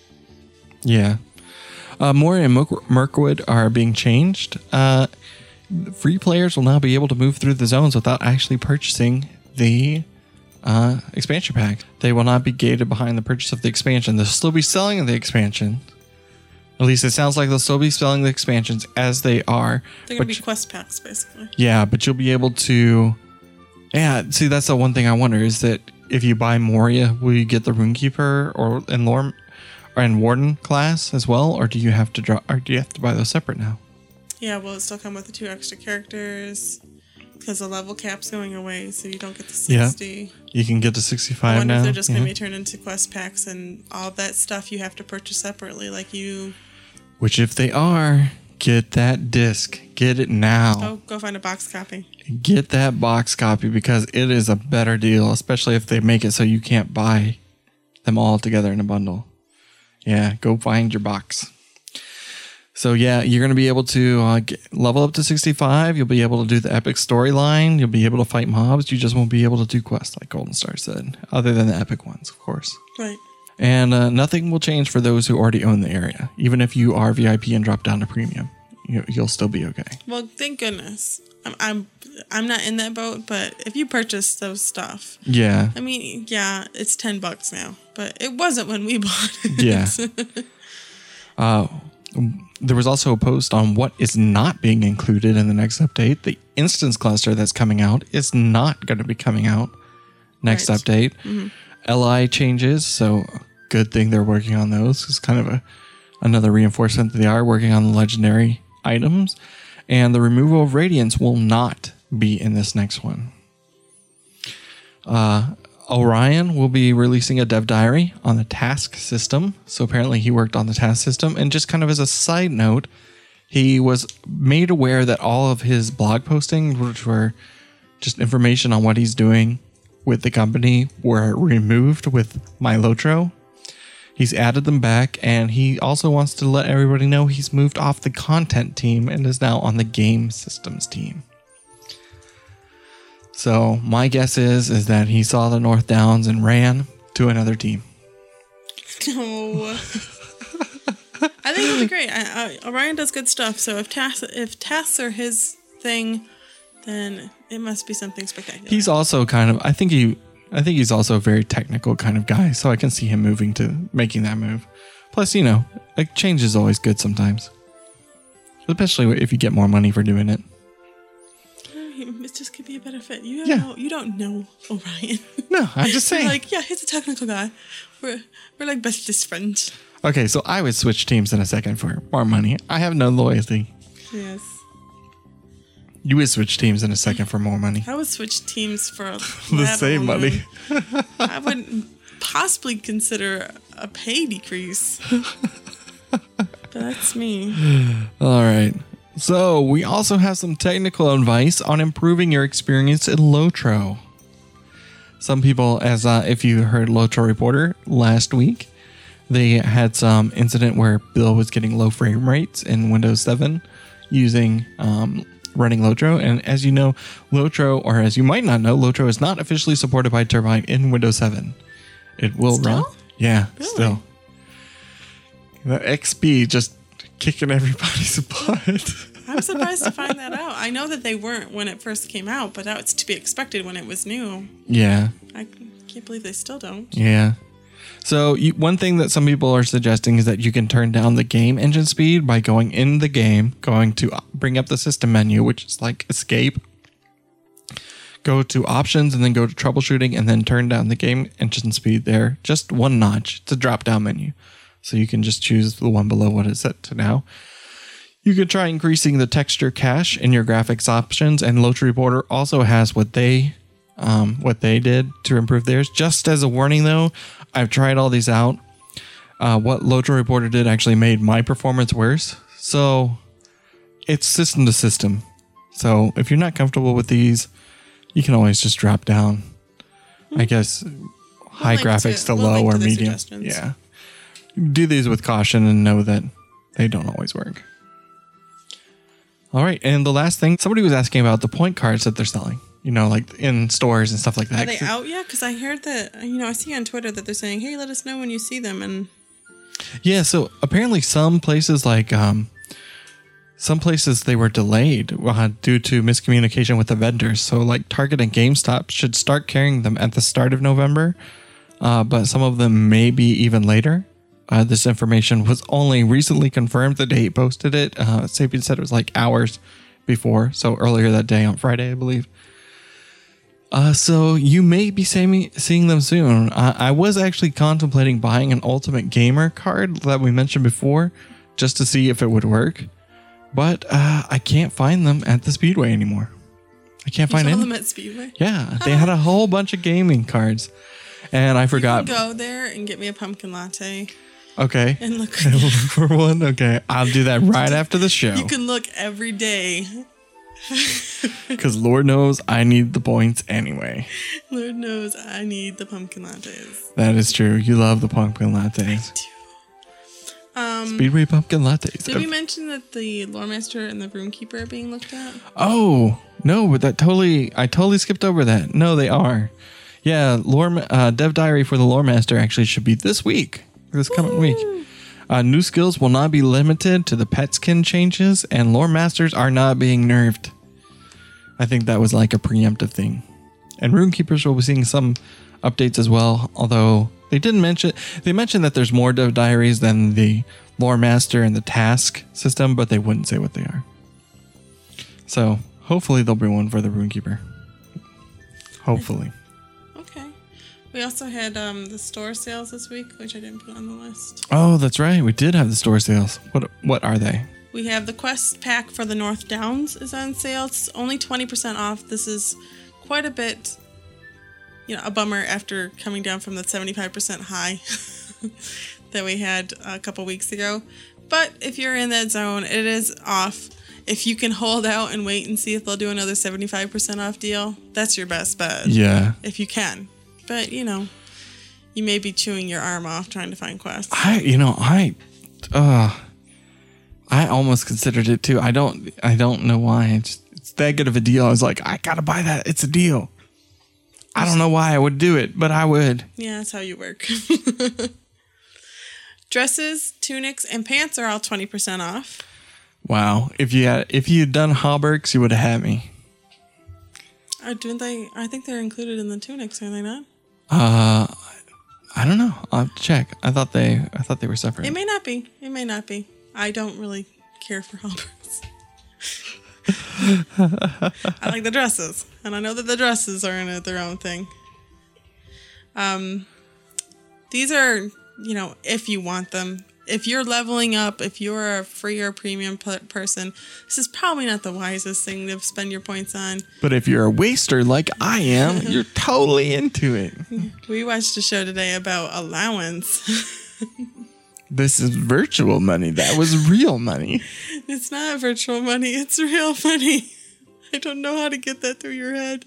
Moria and Mirkwood are being changed. Free players will now be able to move through the zones without actually purchasing the expansion pack. They will not be gated behind the purchase of the expansion. They'll still be selling the expansion. At least it sounds like they'll still be selling the expansions as they are. They're going to be quest packs, basically. Yeah, but you'll be able to... Yeah, see, that's the one thing I wonder, is that if you buy Moria, will you get the Runekeeper and Warden class as well, or do you have to buy those separate now? Yeah, will it still come with the 2 extra characters? Because the level cap's going away, so you don't get the 60. Yeah, you can get to 65 now. I wonder if they're just going to be turned into quest packs, and all that stuff you have to purchase separately, Which, if they are, get that disc. Get it now. Go find a box copy. Get that box copy, because it is a better deal, especially if they make it so you can't buy them all together in a bundle. Yeah, go find your box. So yeah, you're going to be able to level up to 65. You'll be able to do the epic storyline. You'll be able to fight mobs. You just won't be able to do quests like Golden Star said, other than the epic ones, of course. Right. And nothing will change for those who already own the area. Even if you are VIP and drop down to premium, you'll still be okay. Well, thank goodness. I'm not in that boat, but if you purchase those stuff, yeah. It's $10 now, but it wasn't when we bought it. Yeah. There was also a post on what is not being included in the next update. The instance cluster that's coming out is not going to be coming out next update. Mm-hmm. LI changes, so good thing they're working on those. It's kind of another reinforcement that they are working on the legendary items. And the removal of Radiance will not be in this next one. Orion will be releasing a dev diary on the task system. So apparently he worked on the task system. And just kind of as a side note, he was made aware that all of his blog postings, which were just information on what he's doing with the company, were removed with Milotro. He's added them back, and he also wants to let everybody know he's moved off the content team and is now on the game systems team. So my guess is that he saw the North Downs and ran to another team. No. I think it'll be great. Orion does good stuff, so if tasks are his thing, then it must be something spectacular. He's also kind of, I think he's also a very technical kind of guy, so I can see him making that move. Plus, like change is always good sometimes. Especially if you get more money for doing it. It just could be a better fit. You don't know Orion. No, I'm just saying. Like, yeah, he's a technical guy. We're like bestest friends. Okay, so I would switch teams in a second for more money. I have no loyalty. Yes. You would switch teams in a second for more money. I would switch teams for The same money. I wouldn't possibly consider a pay decrease. But that's me. All right. So we also have some technical advice on improving your experience in Lotro. Some people, as if you heard Lotro Reporter last week, they had some incident where Bill was getting low frame rates in Windows 7 using running Lotro. And as you know, Lotro, or as you might not know, Lotro is not officially supported by Turbine in Windows 7. It will run. Yeah, really? Still. The XP just kicking everybody's butt. I was surprised to find that out. I know that they weren't when it first came out, but that was to be expected when it was new. Yeah. I can't believe they still don't. Yeah. So one thing that some people are suggesting is that you can turn down the game engine speed by going in the game, going to bring up the system menu, which is like escape, go to options, and then go to troubleshooting, and then turn down the game engine speed there. Just one notch. It's a drop down menu. So you can just choose the one below what it's set to now. You could try increasing the texture cache in your graphics options, and Lotro Reporter also has what they did to improve theirs. Just as a warning though, I've tried all these out. What Lotro Reporter did actually made my performance worse. So it's system to system. So if you're not comfortable with these, you can always just drop down. I guess high graphics to low or medium. Yeah. Do these with caution and know that they don't always work. All right. And the last thing, somebody was asking about the point cards that they're selling, like in stores and stuff like that. Are they out yet? Because I heard that, I see on Twitter that they're saying, hey, let us know when you see them. And yeah, so apparently some places they were delayed due to miscommunication with the vendors. So like Target and GameStop should start carrying them at the start of November, but some of them may be even later. This information was only recently confirmed the day he posted it. Sapien said it was like hours before, so earlier that day on Friday, I believe. So you may be seeing them soon. I was actually contemplating buying an Ultimate Gamer card that we mentioned before, just to see if it would work. But I can't find them at the Speedway anymore. I can't find any. them at Speedway? Yeah, they had a whole bunch of gaming cards, and I forgot. You can go there and get me a pumpkin latte. Okay. And look for one. Okay, I'll do that right after the show. You can look every day. Because Lord knows I need the points anyway. Lord knows I need the pumpkin lattes. That is true. You love the pumpkin lattes. I do. Speedway pumpkin lattes. Did we mention that the Lore Master and the Runekeeper are being looked at? Oh no, but I totally skipped over that. No, they are. Yeah, Dev Diary for the Lore Master actually should be this week. This coming week. New skills will not be limited to the pet skin changes, and Lore Masters are not being nerfed. I think that was like a preemptive thing. And Runekeepers will be seeing some updates as well, although they mentioned that there's more Dev Diaries than the Lore Master and the task system, but they wouldn't say what they are. So hopefully there'll be one for the Runekeeper. Hopefully. We also had the store sales this week, which I didn't put on the list. Oh, that's right. We did have the store sales. What are they? We have the Quest Pack for the North Downs is on sale. It's only 20% off. This is quite a bit, a bummer after coming down from the 75% high that we had a couple weeks ago. But if you're in that zone, it is off. If you can hold out and wait and see if they'll do another 75% off deal, that's your best bet. Yeah. If you can. But, you may be chewing your arm off trying to find quests. I almost considered it too. I don't know why. It's that good of a deal. I was like, I gotta buy that. It's a deal. I don't know why I would do it, but I would. Yeah, that's how you work. Dresses, tunics, and pants are all 20% off. Wow. If you had done Hauberks, you would have had me. Didn't they? I think they're included in the tunics, are they not? I don't know. I'll have to check. I thought they were separate. It may not be. I don't really care for Hauberks. I like the dresses, and I know that the dresses are in their own thing. These are, if you want them. If you're leveling up, if you're a free or premium person, this is probably not the wisest thing to spend your points on. But if you're a waster like I am, you're totally into it. We watched a show today about allowance. This is virtual money. That was real money. It's not virtual money. It's real money. I don't know how to get that through your head.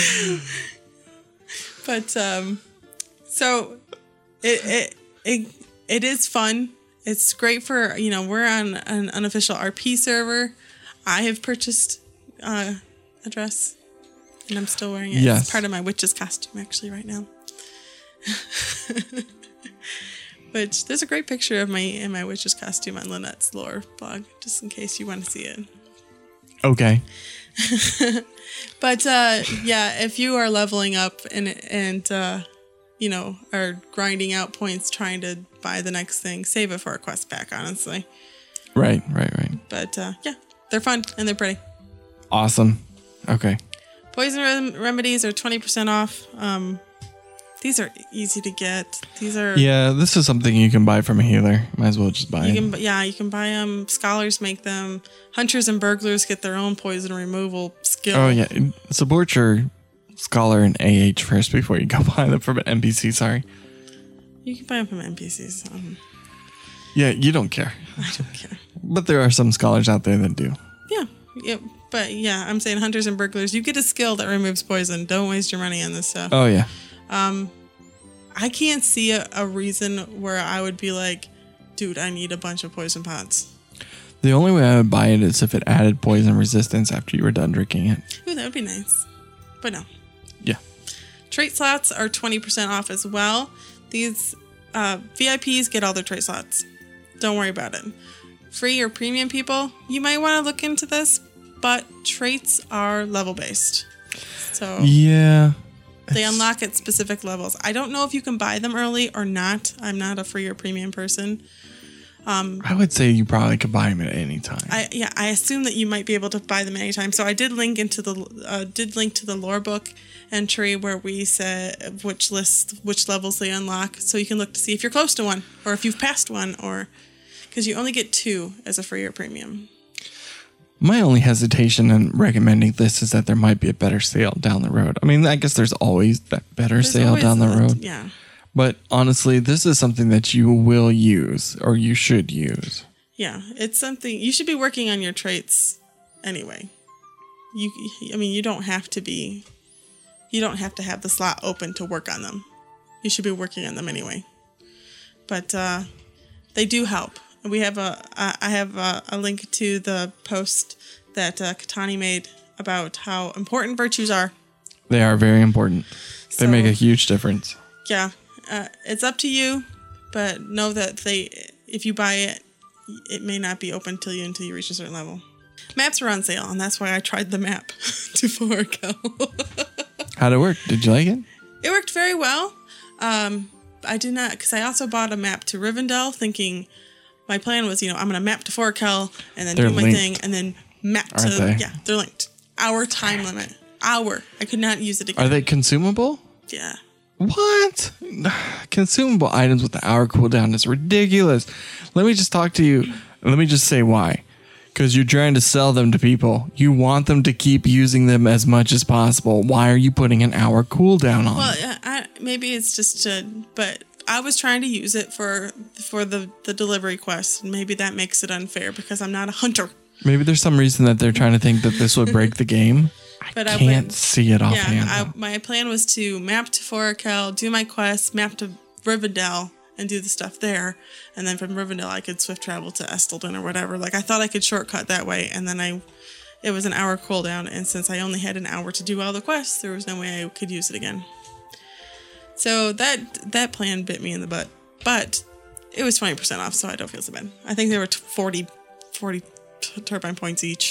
But, so it is fun. It's great for, we're on an unofficial RP server. I have purchased a dress, and I'm still wearing it. Yes. It's part of my witch's costume, actually, right now. Which, there's a great picture of me in my witch's costume on Lynette's lore blog, just in case you want to see it. Okay. But, if you are leveling up and are grinding out points trying to buy the next thing, save it for a quest pack, honestly. Right. But, they're fun and they're pretty. Awesome. Okay. Poison remedies are 20% off. These are easy to get. Yeah, this is something you can buy from a healer. Might as well just buy it. You can buy them. Scholars make them. Hunters and burglars get their own poison removal skill. Oh, yeah. Support your scholar and AH first before you go buy them from an NPC, sorry. You can buy them from NPCs. Yeah, you don't care. I don't care. But there are some scholars out there that do. Yeah. But yeah, I'm saying hunters and burglars, you get a skill that removes poison. Don't waste your money on this stuff. Oh, yeah. I can't see a reason where I would be like, dude, I need a bunch of poison pots. The only way I would buy it is if it added poison resistance after you were done drinking it. Ooh, that would be nice. But no. Yeah. Trait slots are 20% off as well. These VIPs get all their trait slots. Don't worry about it. Free or premium people, you might want to look into this, but traits are level based. So yeah. They unlock at specific levels. I don't know if you can buy them early or not. I'm not a free or premium person. I would say you probably could buy them at any time. I assume that you might be able to buy them anytime. So I did link to the lore book entry where we said which levels they unlock, so you can look to see if you're close to one or if you've passed one, or because you only get 2 as a free or premium. My only hesitation in recommending this is that there might be a better sale down the road. I mean, I guess there's always that better sale down the road. Yeah. But honestly, this is something that you will use or you should use. Yeah, it's something you should be working on your traits anyway. You don't have to have the slot open to work on them. You should be working on them anyway. But they do help. We have I have a link to the post that Katani made about how important virtues are. They are very important. They make a huge difference. Yeah, it's up to you, but know that if you buy it, it may not be open until you reach a certain level. Maps are on sale, and that's why I tried the map to Forakel. How'd it work? Did you like it? It worked very well. I did not, because I also bought a map to Rivendell, thinking my plan was, I'm going to map to Forakel and then do my thing and then map to... They? Yeah, they're linked. Hour time limit. Hour. I could not use it again. Are they consumable? Yeah. What? Consumable items with the hour cooldown is ridiculous. Let me just talk to you. Let me just say why. Because you're trying to sell them to people. You want them to keep using them as much as possible. Why are you putting an hour cooldown on it? Well, maybe it's just but I was trying to use it for the delivery quest, and maybe that makes it unfair because I'm not a hunter. Maybe there's some reason that they're trying to think that this would break the game. But I can't see it offhand. Yeah, my plan was to map to Forakel, do my quest, map to Rivendell and do the stuff there. And then from Rivendell, I could swift travel to Estelden or whatever. Like, I thought I could shortcut that way. And then it was an hour cooldown. And since I only had an hour to do all the quests, there was no way I could use it again. So that plan bit me in the butt. But it was 20% off, so I don't feel so bad. I think there were 40 turbine points each.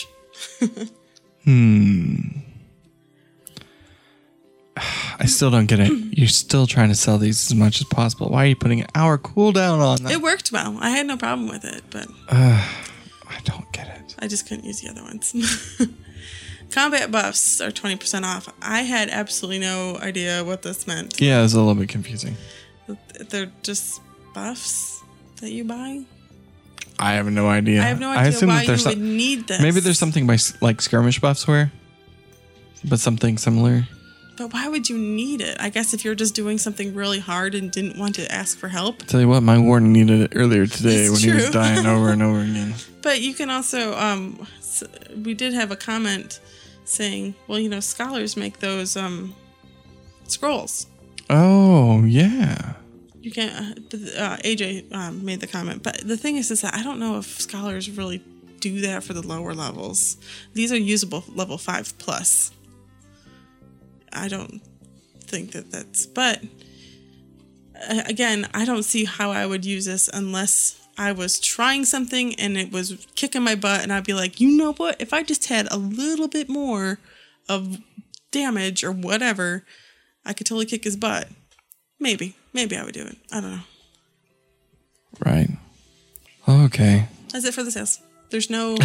I still don't get it. You're still trying to sell these as much as possible. Why are you putting an hour cooldown on them? It worked well. I had no problem with it, but I don't get it. I just couldn't use the other ones. Combat buffs are 20% off. I had absolutely no idea what this meant. Yeah, it's a little bit confusing. They're just buffs that you buy? I have no idea. I have no idea why you would need this. Maybe there's something by like skirmish buffs where, but something similar. But why would you need it? I guess if you're just doing something really hard and didn't want to ask for help. Tell you what, my warden needed it earlier today when true. he was dying over and over again. But you can also, we did have a comment saying, well, scholars make those scrolls. Oh, yeah. You can't, AJ made the comment. But the thing is that I don't know if scholars really do that for the lower levels. These are usable level 5 plus. I don't think that's, but again, I don't see how I would use this unless I was trying something and it was kicking my butt and I'd be like, you know what? If I just had a little bit more of damage or whatever, I could totally kick his butt. Maybe I would do it. I don't know. Right. Okay. That's it for the sales. There's no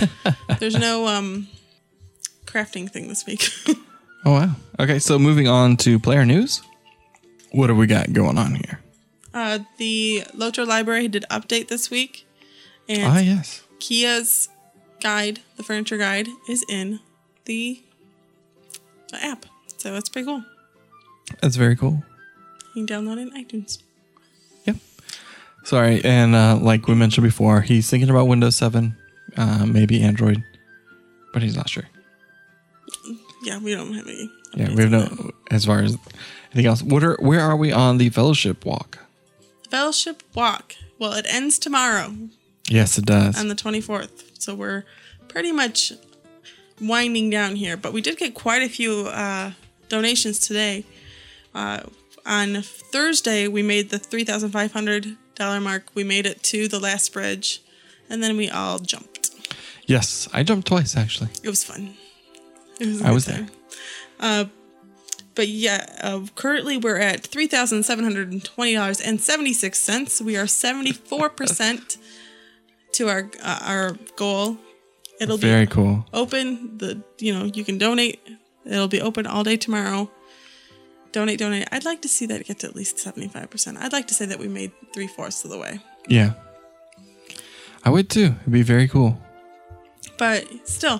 crafting thing this week. Oh, wow. Okay, so moving on to player news. What do we got going on here? The Lotro Library did update this week. And yes. Kia's guide, the furniture guide, is in the app. So that's pretty cool. That's very cool. You can download it in iTunes. Yep. Sorry, and like we mentioned before, he's thinking about Windows 7, maybe Android, but he's not sure. Yeah, we don't have any. Yeah, we have no, as far as anything else. Where are we on the Fellowship Walk? Fellowship Walk. Well, it ends tomorrow. Yes, it does. On the 24th. So we're pretty much winding down here. But we did get quite a few donations today. On Thursday, we made the $3,500 mark. We made it to the last bridge. And then we all jumped. Yes, I jumped twice, actually. It was fun. It was I was there. But yeah, currently we're at $3,720.76. We are 74% to our goal. It'll be very cool. Open you can donate. It'll be open all day tomorrow. Donate. I'd like to see that get to at least 75%. I'd like to say that we made 3/4 of the way. Yeah, I would too. It'd be very cool. But still,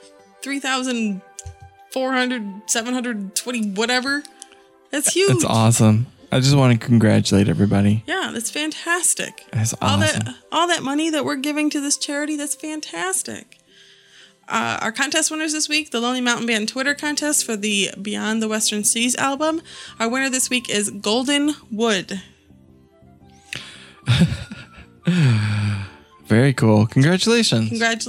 3,400, 720, whatever. That's huge. That's awesome. I just want to congratulate everybody. Yeah, that's fantastic. That's awesome. All that money that we're giving to this charity, that's fantastic. Our contest winners this week, the Lonely Mountain Band Twitter contest for the Beyond the Western Seas album. Our winner this week is Golden Wood. Very cool. Congratulations.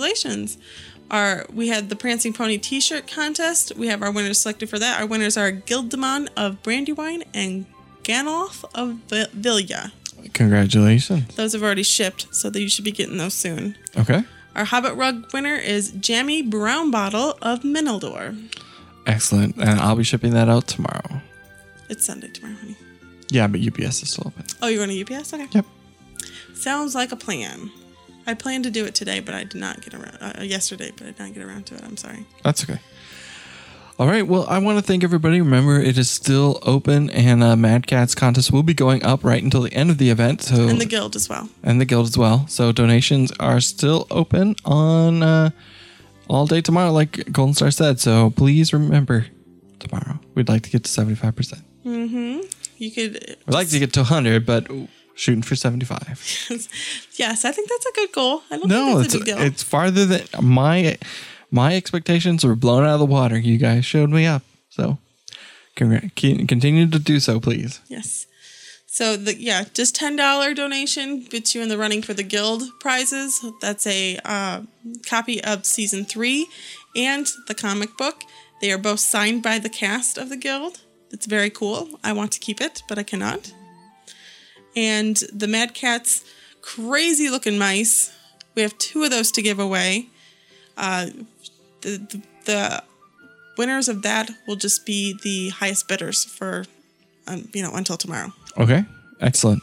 We had the Prancing Pony t-shirt contest. We have our winners selected for that. Our winners are Gildemon of Brandywine and Ganolf of Vilja. Congratulations. Those have already shipped, so you should be getting those soon. Okay. Our Hobbit Rug winner is Jammy Brownbottle of Minaldor. Excellent. And I'll be shipping that out tomorrow. It's Sunday tomorrow, honey. Yeah, but UPS is still open. Oh, you're going to UPS? Okay. Yep. Sounds like a plan. I planned to do it today, but I did not get around. Yesterday, but I did not get around to it. I'm sorry. That's okay. All right. Well, I want to thank everybody. Remember, it is still open, and Mad Catz contest will be going up right until the end of the event. And the Guild as well. So donations are still open on all day tomorrow, like Golden Star said. So please remember, tomorrow we'd like to get to 75%. Mm-hmm. We'd like to get to 100, but shooting for 75. Yes, I think that's a good goal. I don't think that's a big deal. It's farther than my expectations were blown out of the water. You guys showed me up. So continue to do so, please. Yes. So just $10 donation puts you in the running for the Guild prizes. That's a copy of Season 3 and the comic book. They are both signed by the cast of the Guild. It's very cool. I want to keep it, but I cannot. And the Mad Catz crazy looking mice. We have 2 of those to give away. The winners of that will just be the highest bidders for, until tomorrow. Okay. Excellent.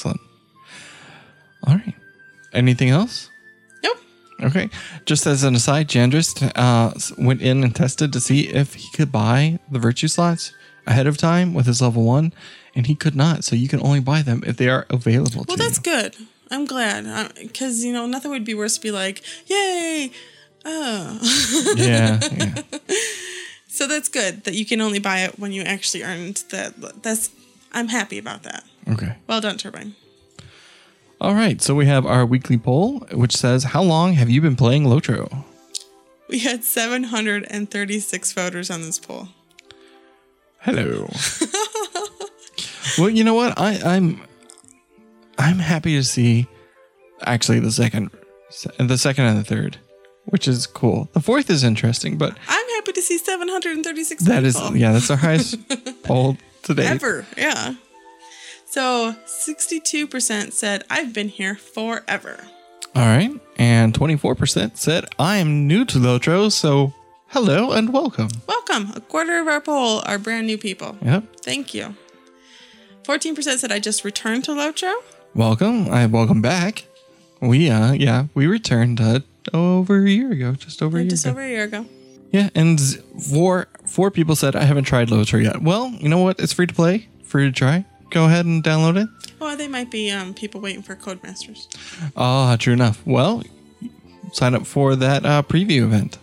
All right. Anything else? Nope. Okay. Just as an aside, Jandris went in and tested to see if he could buy the virtue slots ahead of time with his level 1, and he could not. So you can only buy them if they are available to you. Well, that's good. I'm glad. Because, nothing would be worse to be like, yay! Oh. Yeah. So that's good that you can only buy it when you actually earned that. I'm happy about that. Okay. Well done, Turbine. All right. So we have our weekly poll, which says, how long have you been playing Lotro? We had 736 voters on this poll. Hello. Well, you know what? I'm happy to see actually the second and the third, which is cool. The fourth is interesting, but I'm happy to see 736 that people. that's our highest poll today. Ever, yeah. So 62% said, I've been here forever. All right. And 24% said, I am new to Lotro, so hello and welcome. Welcome. A quarter of our poll are brand new people. Yep. Thank you. 14% said, I just returned to Lotro. Welcome. Welcome back. We returned over a year ago, just over a year ago. Yeah, and four people said, I haven't tried Lotro yet. Well, you know what? It's free to play, free to try. Go ahead and download it. Well, they might be people waiting for Codemasters. Ah, true enough. Well, sign up for that preview event.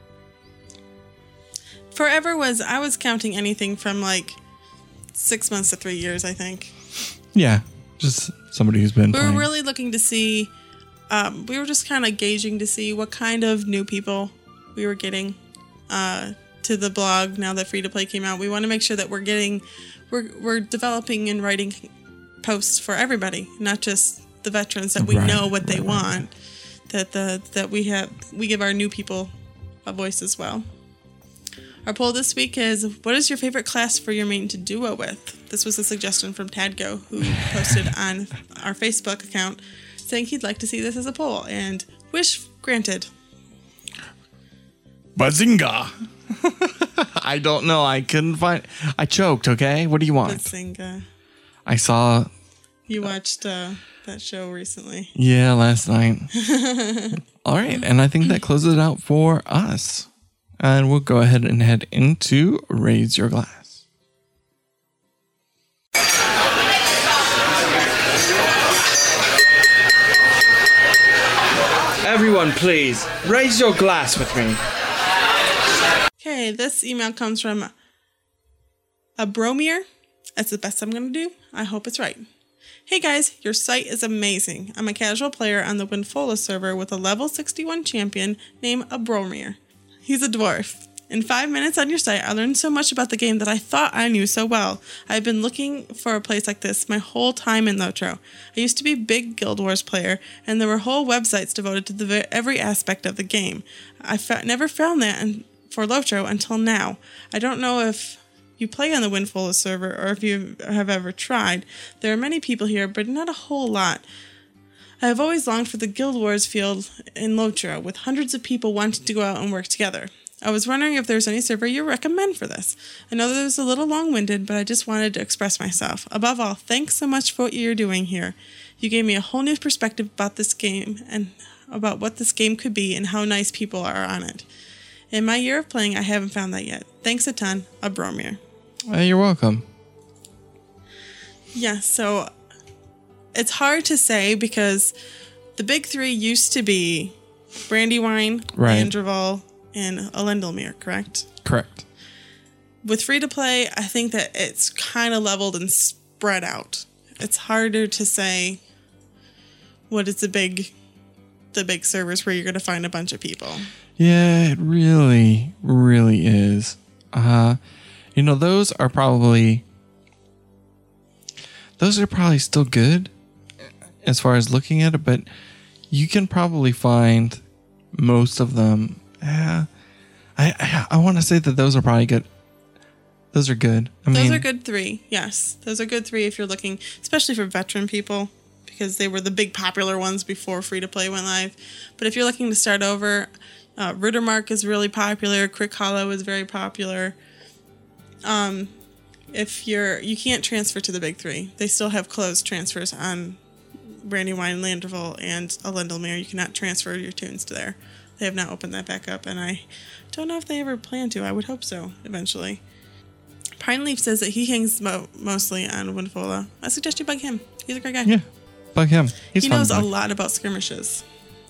Forever I was counting anything from 6 months to 3 years, I think. Yeah, just somebody who's been playing. We were really looking to see, we were just kind of gauging to see what kind of new people we were getting to the blog now that Free to Play came out. We want to make sure that we're developing and writing posts for everybody, not just the veterans that we know what they want. That we give our new people a voice as well. Our poll this week is, what is your favorite class for your main to duo with? This was a suggestion from Tadgo, who posted on our Facebook account saying he'd like to see this as a poll, and wish granted. Bazinga! I don't know. I couldn't find. I choked. Okay, what do you want? Bazinga. I saw. You watched that show recently. Yeah, last night. All right, and I think that closes it out for us. And we'll go ahead and head into Raise Your Glass. Everyone, please, raise your glass with me. Okay, this email comes from Abromir. That's the best I'm going to do. I hope it's right. Hey guys, your site is amazing. I'm a casual player on the Winfola server with a level 61 champion named Abromir. He's a dwarf. In 5 minutes on your site, I learned so much about the game that I thought I knew so well. I've been looking for a place like this my whole time in Lotro. I used to be a big Guild Wars player, and there were whole websites devoted to every aspect of the game. I never found that for Lotro until now. I don't know if you play on the Winfola server or if you have ever tried. There are many people here, but not a whole lot. I have always longed for the Guild Wars field in Lotro, with hundreds of people wanting to go out and work together. I was wondering if there's any server you recommend for this. I know that it was a little long-winded, but I just wanted to express myself. Above all, thanks so much for what you're doing here. You gave me a whole new perspective about this game and about what this game could be and how nice people are on it. In my year of playing, I haven't found that yet. Thanks a ton, Abromir. You're welcome. Yeah, so it's hard to say because the big three used to be Brandywine, Andreval, and Alendelmere, correct? Correct. With free to play, I think that it's kind of leveled and spread out. It's harder to say what is the big servers where you're going to find a bunch of people. Yeah, it really, really is. Those are probably those are probably still good as far as looking at it, but you can probably find most of them. I want to say that those are probably good. Those are good. Those are good 3. Yes. Those are good 3 if you're looking, especially for veteran people, because they were the big popular ones before free-to-play went live. But if you're looking to start over, Rittermark is really popular. Crick Hollow is very popular. If you can't transfer to the big 3. They still have closed transfers on Brandywine, Landerville, and Alendelmere. You cannot transfer your tunes to there. They have not opened that back up, and I don't know if they ever plan to. I would hope so, eventually. Pineleaf says that he hangs mostly on Windfola. I suggest you bug him. He's a great guy. Yeah, bug him. He knows a lot about skirmishes.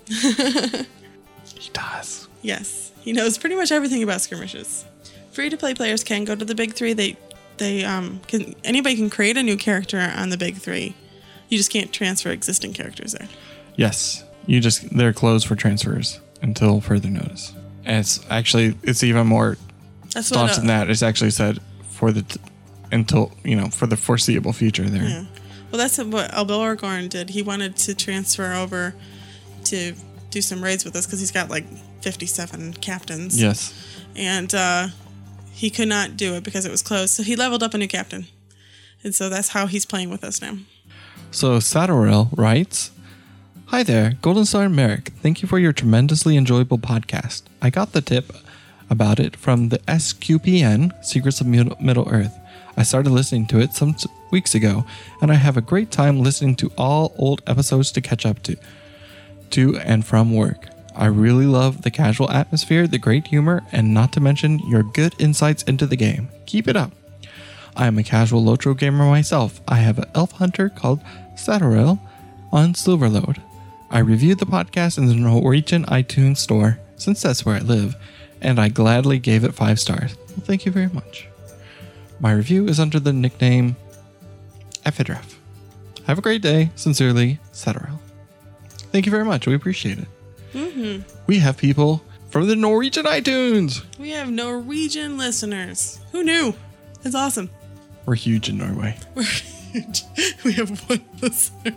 He does. Yes, he knows pretty much everything about skirmishes. Free-to-play players can go to the big 3. Anybody can create a new character on the big 3. You just can't transfer existing characters there. Yes, they're closed for transfers until further notice. And it's even more staunch than that. It's actually said for the foreseeable future there. Yeah. Well, that's what Alborgorn did. He wanted to transfer over to do some raids with us because he's got like 57 captains. Yes. And he could not do it because it was closed. So he leveled up a new captain. And so that's how he's playing with us now. So Satorel writes, "Hi there, Golden Star and Merrick. Thank you for your tremendously enjoyable podcast. I got the tip about it from the SQPN, Secrets of Middle-earth. I started listening to it some weeks ago, and I have a great time listening to all old episodes to catch up to and from work. I really love the casual atmosphere, the great humor, and not to mention your good insights into the game. Keep it up. I am a casual Lotro gamer myself. I have an elf hunter called Satorel on Silverlode. I reviewed the podcast in the Norwegian iTunes store, since that's where I live, and I gladly gave it 5 stars. Well, thank you very much. My review is under the nickname Ephidref. Have a great day. Sincerely, Satorel." Thank you very much. We appreciate it. Mm-hmm. We have people from the Norwegian iTunes. We have Norwegian listeners. Who knew? That's awesome. We're huge in Norway. We're huge. We have 1 listener.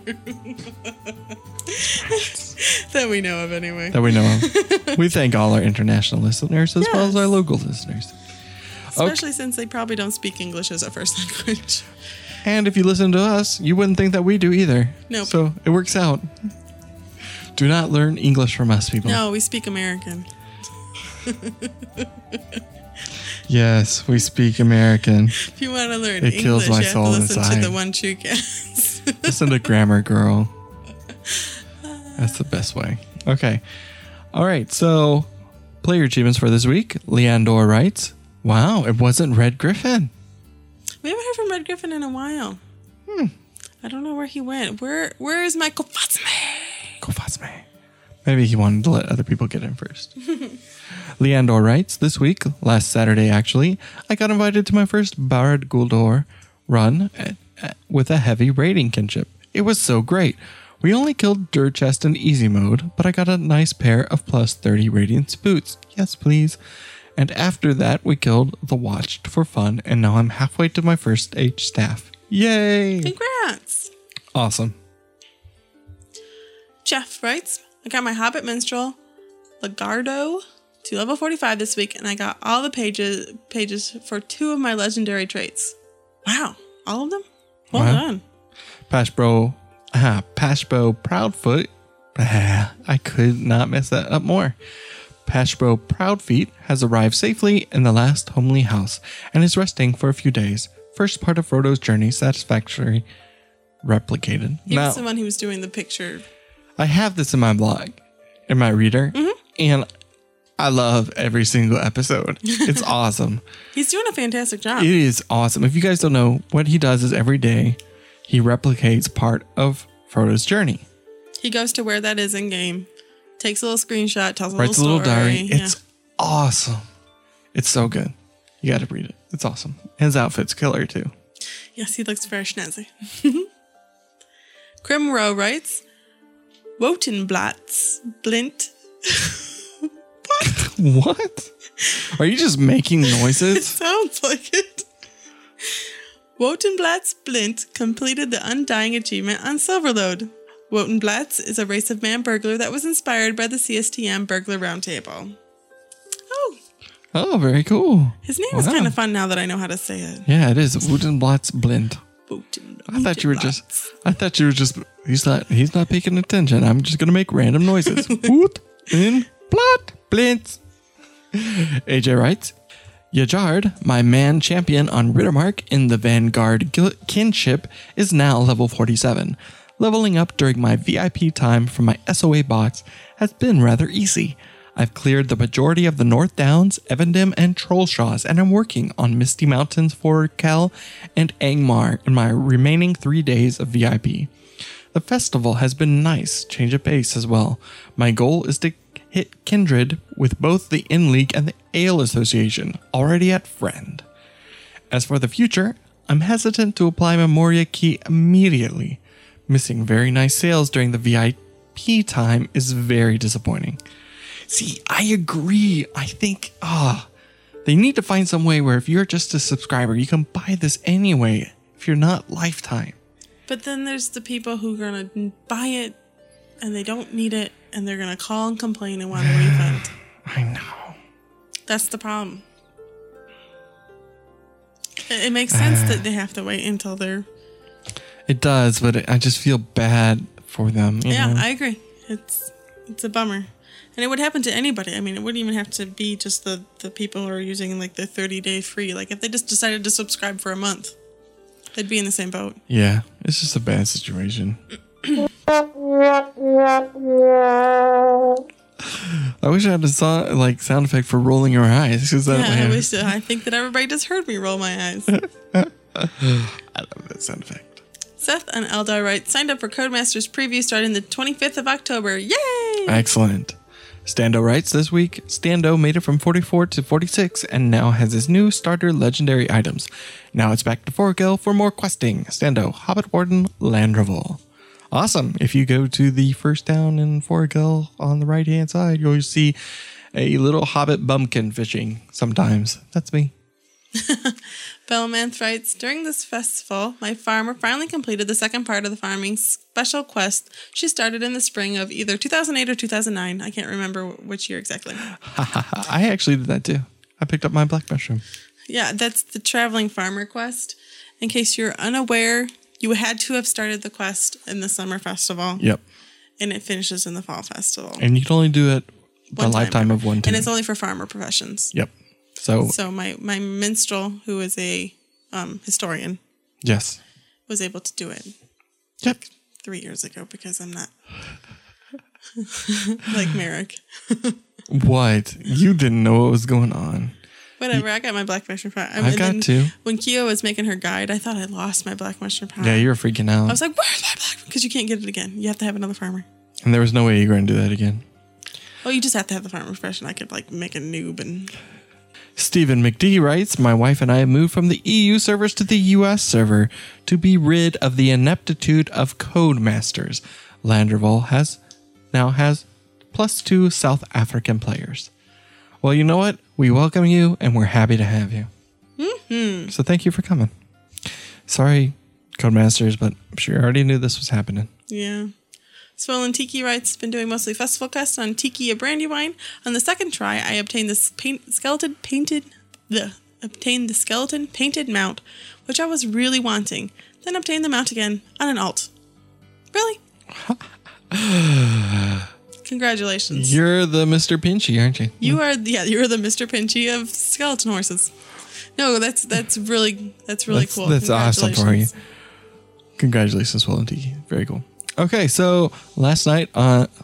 That we know of, anyway. That we know of. We thank all our international listeners as well as our local listeners. Especially since they probably don't speak English as a first language. And if you listen to us, you wouldn't think that we do either. Nope. So it works out. Do not learn English from us, people. No, we speak American. Yes, we speak American. If you want to learn It English, kills my you have to soul listen inside. to the One True Cast. Listen to Grammar Girl. That's the best way. Okay. All right. So, player achievements for this week. Leandor writes, "Wow, it wasn't Red Griffin." We haven't heard from Red Griffin in a while. I don't know where he went. Where is Michael Fatsme? Maybe he wanted to let other people get in first. Leandor writes, "This week, last Saturday actually, I got invited to my first Barad Guldur run with a heavy raiding kinship. It was so great. We only killed Durchest in easy mode, but I got a nice pair of plus 30 Radiance boots. Yes, please. And after that, we killed the Watched for fun, and now I'm halfway to my first stage staff. Yay! Congrats! Awesome. Jeff writes, I got my Hobbit Minstrel, Lagardo, to level 45 this week, and I got all the pages for 2 of my legendary traits. Wow, all of them? Well done. Pashbro Proudfoot. I could not mess that up more. Pashbro Proudfeet has arrived safely in the last homely house and is resting for a few days. First part of Frodo's journey satisfactorily replicated. He was the one who was doing the picture. I have this in my blog, in my reader, and I love every single episode. It's awesome. He's doing a fantastic job. It is awesome. If you guys don't know, what he does is every day he replicates part of Frodo's journey. He goes to where that is in game, takes a little screenshot, tells Writes a little diary. Yeah. It's awesome. It's so good. You got to read it. It's awesome. His outfit's killer too. Yes, he looks very snazzy. Crimrow writes, Wotenblatz Blint. What? Are you just making noises? It sounds like it. Wotenblatt's Splint completed the Undying achievement on Silverlode. Wotenblatts is a race of man burglar that was inspired by the CSTM Burglar Roundtable. Oh, very cool. His name is kind of fun now that I know how to say it. Yeah, it is. Wotenblatt's Blind. I thought you were just. He's not paying attention. I'm just gonna make random noises. Wotenblatt Blind. AJ writes, Yajard, my man champion on Rittermark in the Vanguard kinship, is now level 47. Leveling up during my VIP time from my SOA box has been rather easy. I've cleared the majority of the North Downs, Evendim, and Trollshaws, and I'm working on Misty Mountains for Kel and Angmar in my remaining 3 days of VIP. The festival has been nice, change of pace as well. My goal is to hit Kindred with both the In-League and the Ale Association, already at Friend. As for the future, I'm hesitant to apply Memoria Key immediately. Missing very nice sales during the VIP time is very disappointing. See, I agree. I think, they need to find some way where if you're just a subscriber, you can buy this anyway if you're not lifetime. But then there's the people who are going to buy it and they don't need it and they're going to call and complain and want a refund. I know. That's the problem. It makes sense that they have to wait until they're... It does, but I just feel bad for them. You know? I agree. It's a bummer. And it would happen to anybody. I mean, it wouldn't even have to be just the people who are using like the 30-day free. Like if they just decided to subscribe for a month, they'd be in the same boat. Yeah, it's just a bad situation. I wish I had a sound effect for rolling your eyes. I think that everybody just heard me roll my eyes. I love that sound effect. Seth and Eldar write, signed up for Codemasters preview starting the 25th of October. Yay! Excellent. Stando writes, this week, Stando made it from 44 to 46 and now has his new starter legendary items. Now it's back to Forgil for more questing. Stando, Hobbit Warden, Landreval. Awesome. If you go to the first town in Forgil on the right-hand side, you'll see a little Hobbit bumpkin fishing sometimes. That's me. Bellmanth writes, during this festival, my farmer finally completed the second part of the farming special quest she started in the spring of either 2008 or 2009. I can't remember which year exactly. I actually did that too. I picked up my black mushroom. Yeah, that's the traveling farmer quest. In case you're unaware, you had to have started the quest in the summer festival. Yep. And it finishes in the fall festival. And you can only do it a lifetime of one time. And it's only for farmer professions. Yep. So my minstrel, who is a historian, yes, was able to do it. Yep. 3 years ago because I'm not like Merrick. What? You didn't know what was going on. Whatever. I got my black mushroom pie. I got two. When Kyo was making her guide, I thought I lost my black mushroom pie. Yeah, you were freaking out. I was like, "Where's my black?" Because you can't get it again. You have to have another farmer. And there was no way you were going to do that again. Oh, you just have to have the farmer profession. I could make a noob and. Stephen McD writes, my wife and I moved from the EU servers to the US server to be rid of the ineptitude of Codemasters. Landreval now has +2 South African players. Well, you know what? We welcome you and we're happy to have you. Mm-hmm. So thank you for coming. Sorry, Codemasters, but I'm sure you already knew this was happening. Yeah. Swollen Tiki writes, been doing mostly festival quests on Tiki, a Brandywine. On the second try, I obtained the skeleton painted mount, which I was really wanting. Then obtained the mount again on an alt. Really? Congratulations. You're the Mr. Pinchy, aren't you? You're the Mr. Pinchy of skeleton horses. No, that's really cool. That's awesome for you. Congratulations, Swollen Tiki. Very cool. Okay, so last night,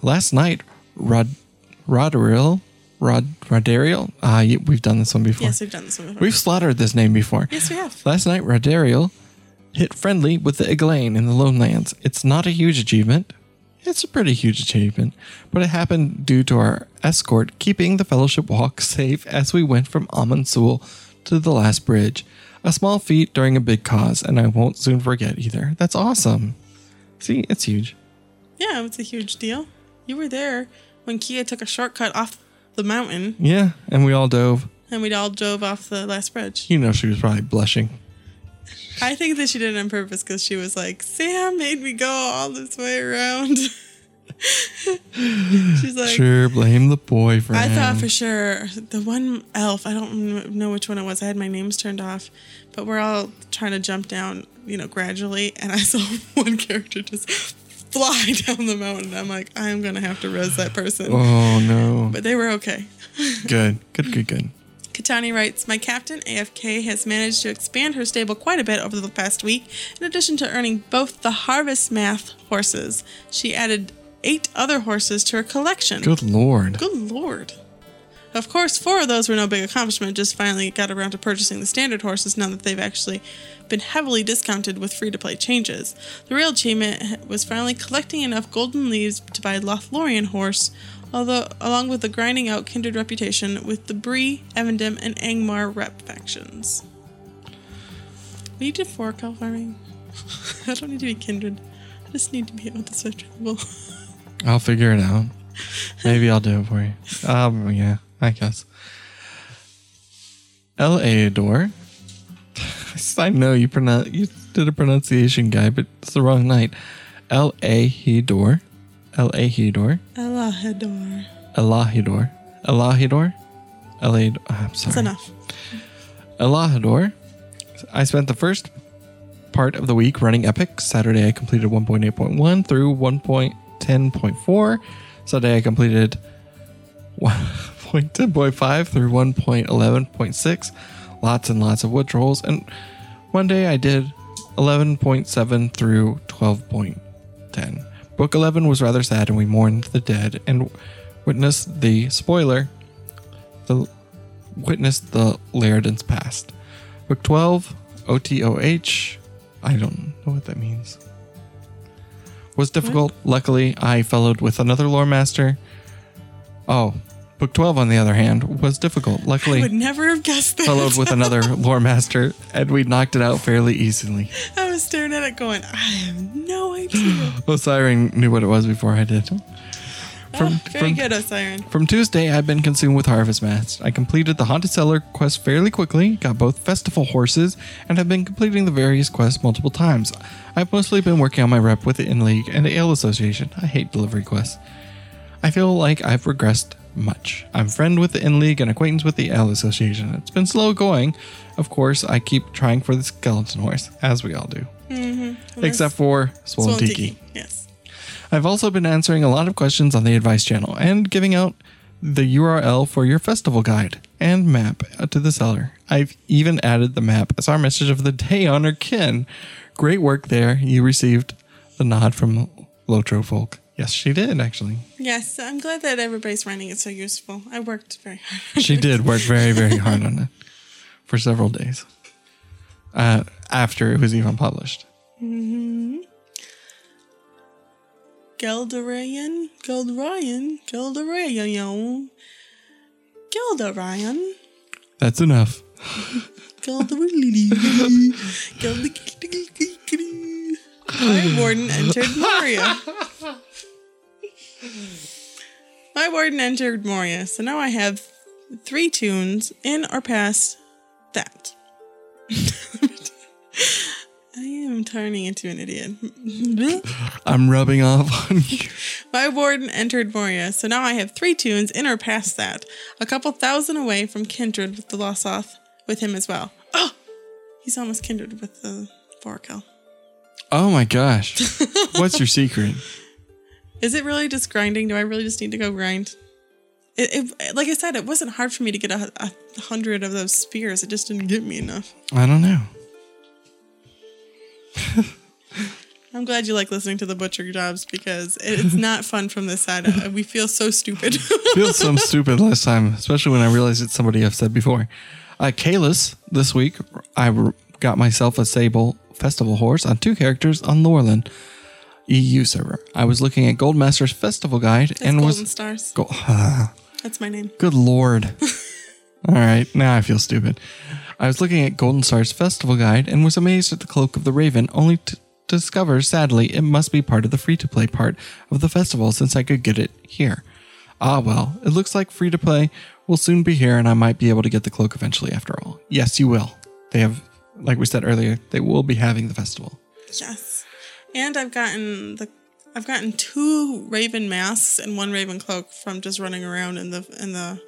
Rodariel, we've done this one before. Yes, we've done this one before. We've slaughtered this name before. Yes, we have. Last night, Rodariel hit friendly with the Eglain in the Lone Lands. It's not a huge achievement. It's a pretty huge achievement, but it happened due to our escort keeping the Fellowship Walk safe as we went from Amansul to the last bridge. A small feat during a big cause, and I won't soon forget either. That's awesome. See, it's huge. Yeah, it's a huge deal. You were there when Kia took a shortcut off the mountain. Yeah, and we all dove. And we all dove off the last bridge. You know she was probably blushing. I think that she did it on purpose because she was like, Sam made me go all this way around. She's like, sure, blame the boyfriend. I thought for sure the one elf, I don't know which one it was. I had my names turned off, but we're all trying to jump down, gradually. And I saw one character just fly down the mountain. I'm like, I'm going to have to res that person. Oh, no. But they were okay. Good. Katani writes, my captain, AFK, has managed to expand her stable quite a bit over the past week. In addition to earning both the Harvest Math horses, she added 8 other horses to her collection. Good lord. Of course, 4 of those were no big accomplishment, just finally got around to purchasing the standard horses now that they've actually been heavily discounted with free-to-play changes. The real achievement was finally collecting enough golden leaves to buy Lothlorien horse, although along with the grinding out kindred reputation with the Bree, Evendim, and Angmar rep factions. Will you do 4 farming? I don't need to be kindred. I just need to be able to switch travel. I'll figure it out. Maybe I'll do it for you. Yeah, I guess. L.A.Ador. I know you did a pronunciation guide, but it's the wrong night. L.A.Ador. Elahidor. I'm sorry. That's enough. Elahidor. I spent the first part of the week running Epic. Saturday I completed 1.8.1 through 1.10.4. Sunday I completed 1.10.5 through 1.11.6. Lots and lots of wood trolls. And one day I did 11.7 through 12.10. Book 11 was rather sad, and we mourned the dead and witnessed the Lairdens past. Book 12, OTOH, I don't know what that means, was difficult. What? Luckily, I followed with another lore master. Oh, Book 12, on the other hand, was difficult. Luckily, I would never have guessed that. Followed with another lore master, and we knocked it out fairly easily. I was staring at it going, I have no idea. Osiren knew what it was before I did. Very good, Osiren. From Tuesday, I've been consumed with Harvest Maths. I completed the Haunted Cellar quest fairly quickly, got both festival horses, and have been completing the various quests multiple times. I've mostly been working on my rep with the In-League and the Ale Association. I hate delivery quests. I feel like I've regressed much. I'm friend with the In-League and acquaintance with the Ale Association. It's been slow going. Of course, I keep trying for the skeleton horse, as we all do. Mm-hmm. Except for Swollen Tiki. Yes. I've also been answering a lot of questions on the advice channel and giving out the URL for your festival guide and map to the cellar. I've even added the map as our message of the day on our kin. Great work there. You received the nod from Lotro Folk. Yes, she did, actually. Yes, I'm glad that everybody's finding it so useful. I worked very hard. She did work very, very hard on it for several days after it was even published. Mm-hmm. Gilderian. That's enough. My warden entered Moria. So now I have 3 tunes in or past that. I am turning into an idiot. I'm rubbing off on you. My warden entered Moria, so now I have 3 tunes in or past that. A couple thousand away from kindred with the Lossoth with him as well. Oh! He's almost kindred with the Vorkel. Oh my gosh. What's your secret? Is it really just grinding? Do I really just need to go grind? It like I said, it wasn't hard for me to get 100 of those spears. It just didn't get me enough. I don't know. I'm glad you like listening to the butcher jobs because it's not fun from this side. We feel so stupid. Feel so stupid last time, especially when I realized it's somebody I've said before. Kalis, this week, I got myself a Sable Festival horse on 2 characters on Lorland EU server. I was looking at Goldmaster's Festival Guide and Golden Stars. That's my name. Good lord. All right, now I feel stupid. I was looking at Golden Stars Festival Guide and was amazed at the Cloak of the Raven, only to discover, sadly, it must be part of the free-to-play part of the festival since I could get it here. Ah, well, it looks like free-to-play will soon be here and I might be able to get the cloak eventually after all. Yes, you will. They have like we said earlier, they will be having the festival. Yes. And I've gotten 2 raven masks and 1 raven cloak from just running around in the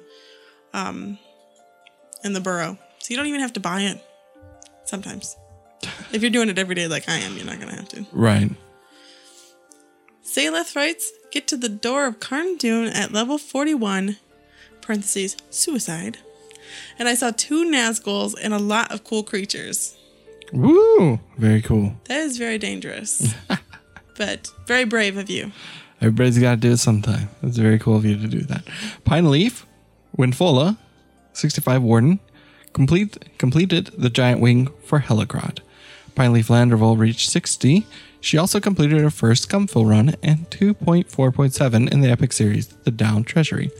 burrow. So you don't even have to buy it sometimes. If you're doing it every day like I am, you're not going to have to. Right. Saleth writes, get to the door of Carndune at level 41, parentheses, suicide. And I saw 2 Nazguls and a lot of cool creatures. Woo! Very cool. That is very dangerous. But very brave of you. Everybody's got to do it sometime. It's very cool of you to do that. Pine Leaf, Winfola, 65 Warden, completed the giant wing for Helicrod. Pine Leaf Landerville reached 60. She also completed her first Scumfill run and 2.4.7 in the epic series, the Drowned Treasury.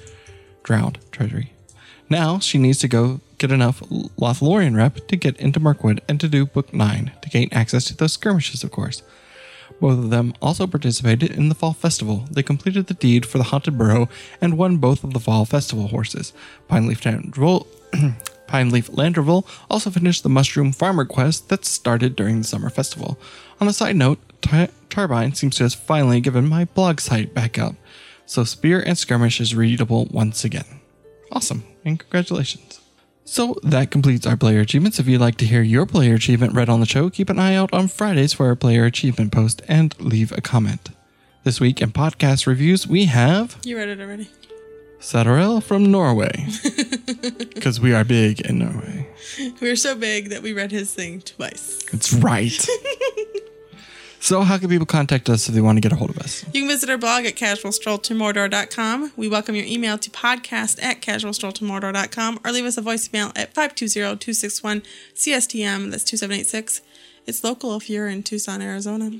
Now she needs to go get enough Lothlorien rep to get into Mirkwood and to do Book 9 to gain access to those skirmishes, of course. Both of them also participated in the Fall Festival. They completed the deed for the Haunted Burrow and won both of the Fall Festival horses. Pine Leaf Landerville also finished the Mushroom Farmer quest that started during the Summer Festival. On a side note, Tarbine seems to have finally given my blog site back up, so Spear and Skirmish is readable once again. Awesome, and congratulations. So that completes our player achievements. If you'd like to hear your player achievement read on the show, keep an eye out on Fridays for our player achievement post and leave a comment. This week in podcast reviews, we have... You read it already. Sadarel from Norway. Because we are big in Norway. We're so big that we read his thing twice. That's right. So how can people contact us if they want to get a hold of us? You can visit our blog at casualstrolltomordor.com. We welcome your email to podcast@casualstrolltomordor.com or leave us a voicemail at 520-261-CSTM. That's 2786. It's local if you're in Tucson, Arizona.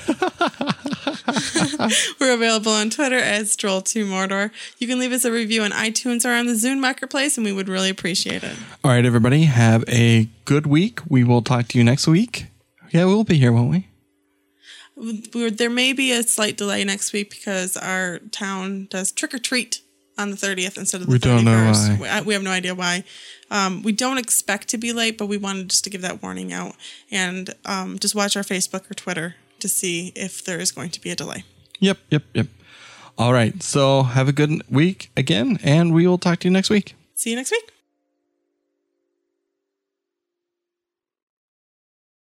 We're available on Twitter as Stroll2Mordor. You can leave us a review on iTunes or on the Zune Marketplace, and we would really appreciate it. All right, everybody, have a good week. We will talk to you next week. Yeah, we'll be here, won't we? There may be a slight delay next week because our town does trick or treat on the 30th instead of the 31st. We don't know why. We have no idea why. We don't expect to be late, but we wanted just to give that warning out. And just watch our Facebook or Twitter to see if there is going to be a delay. Yep. All right, so have a good week again, and we will talk to you next week. See you next week.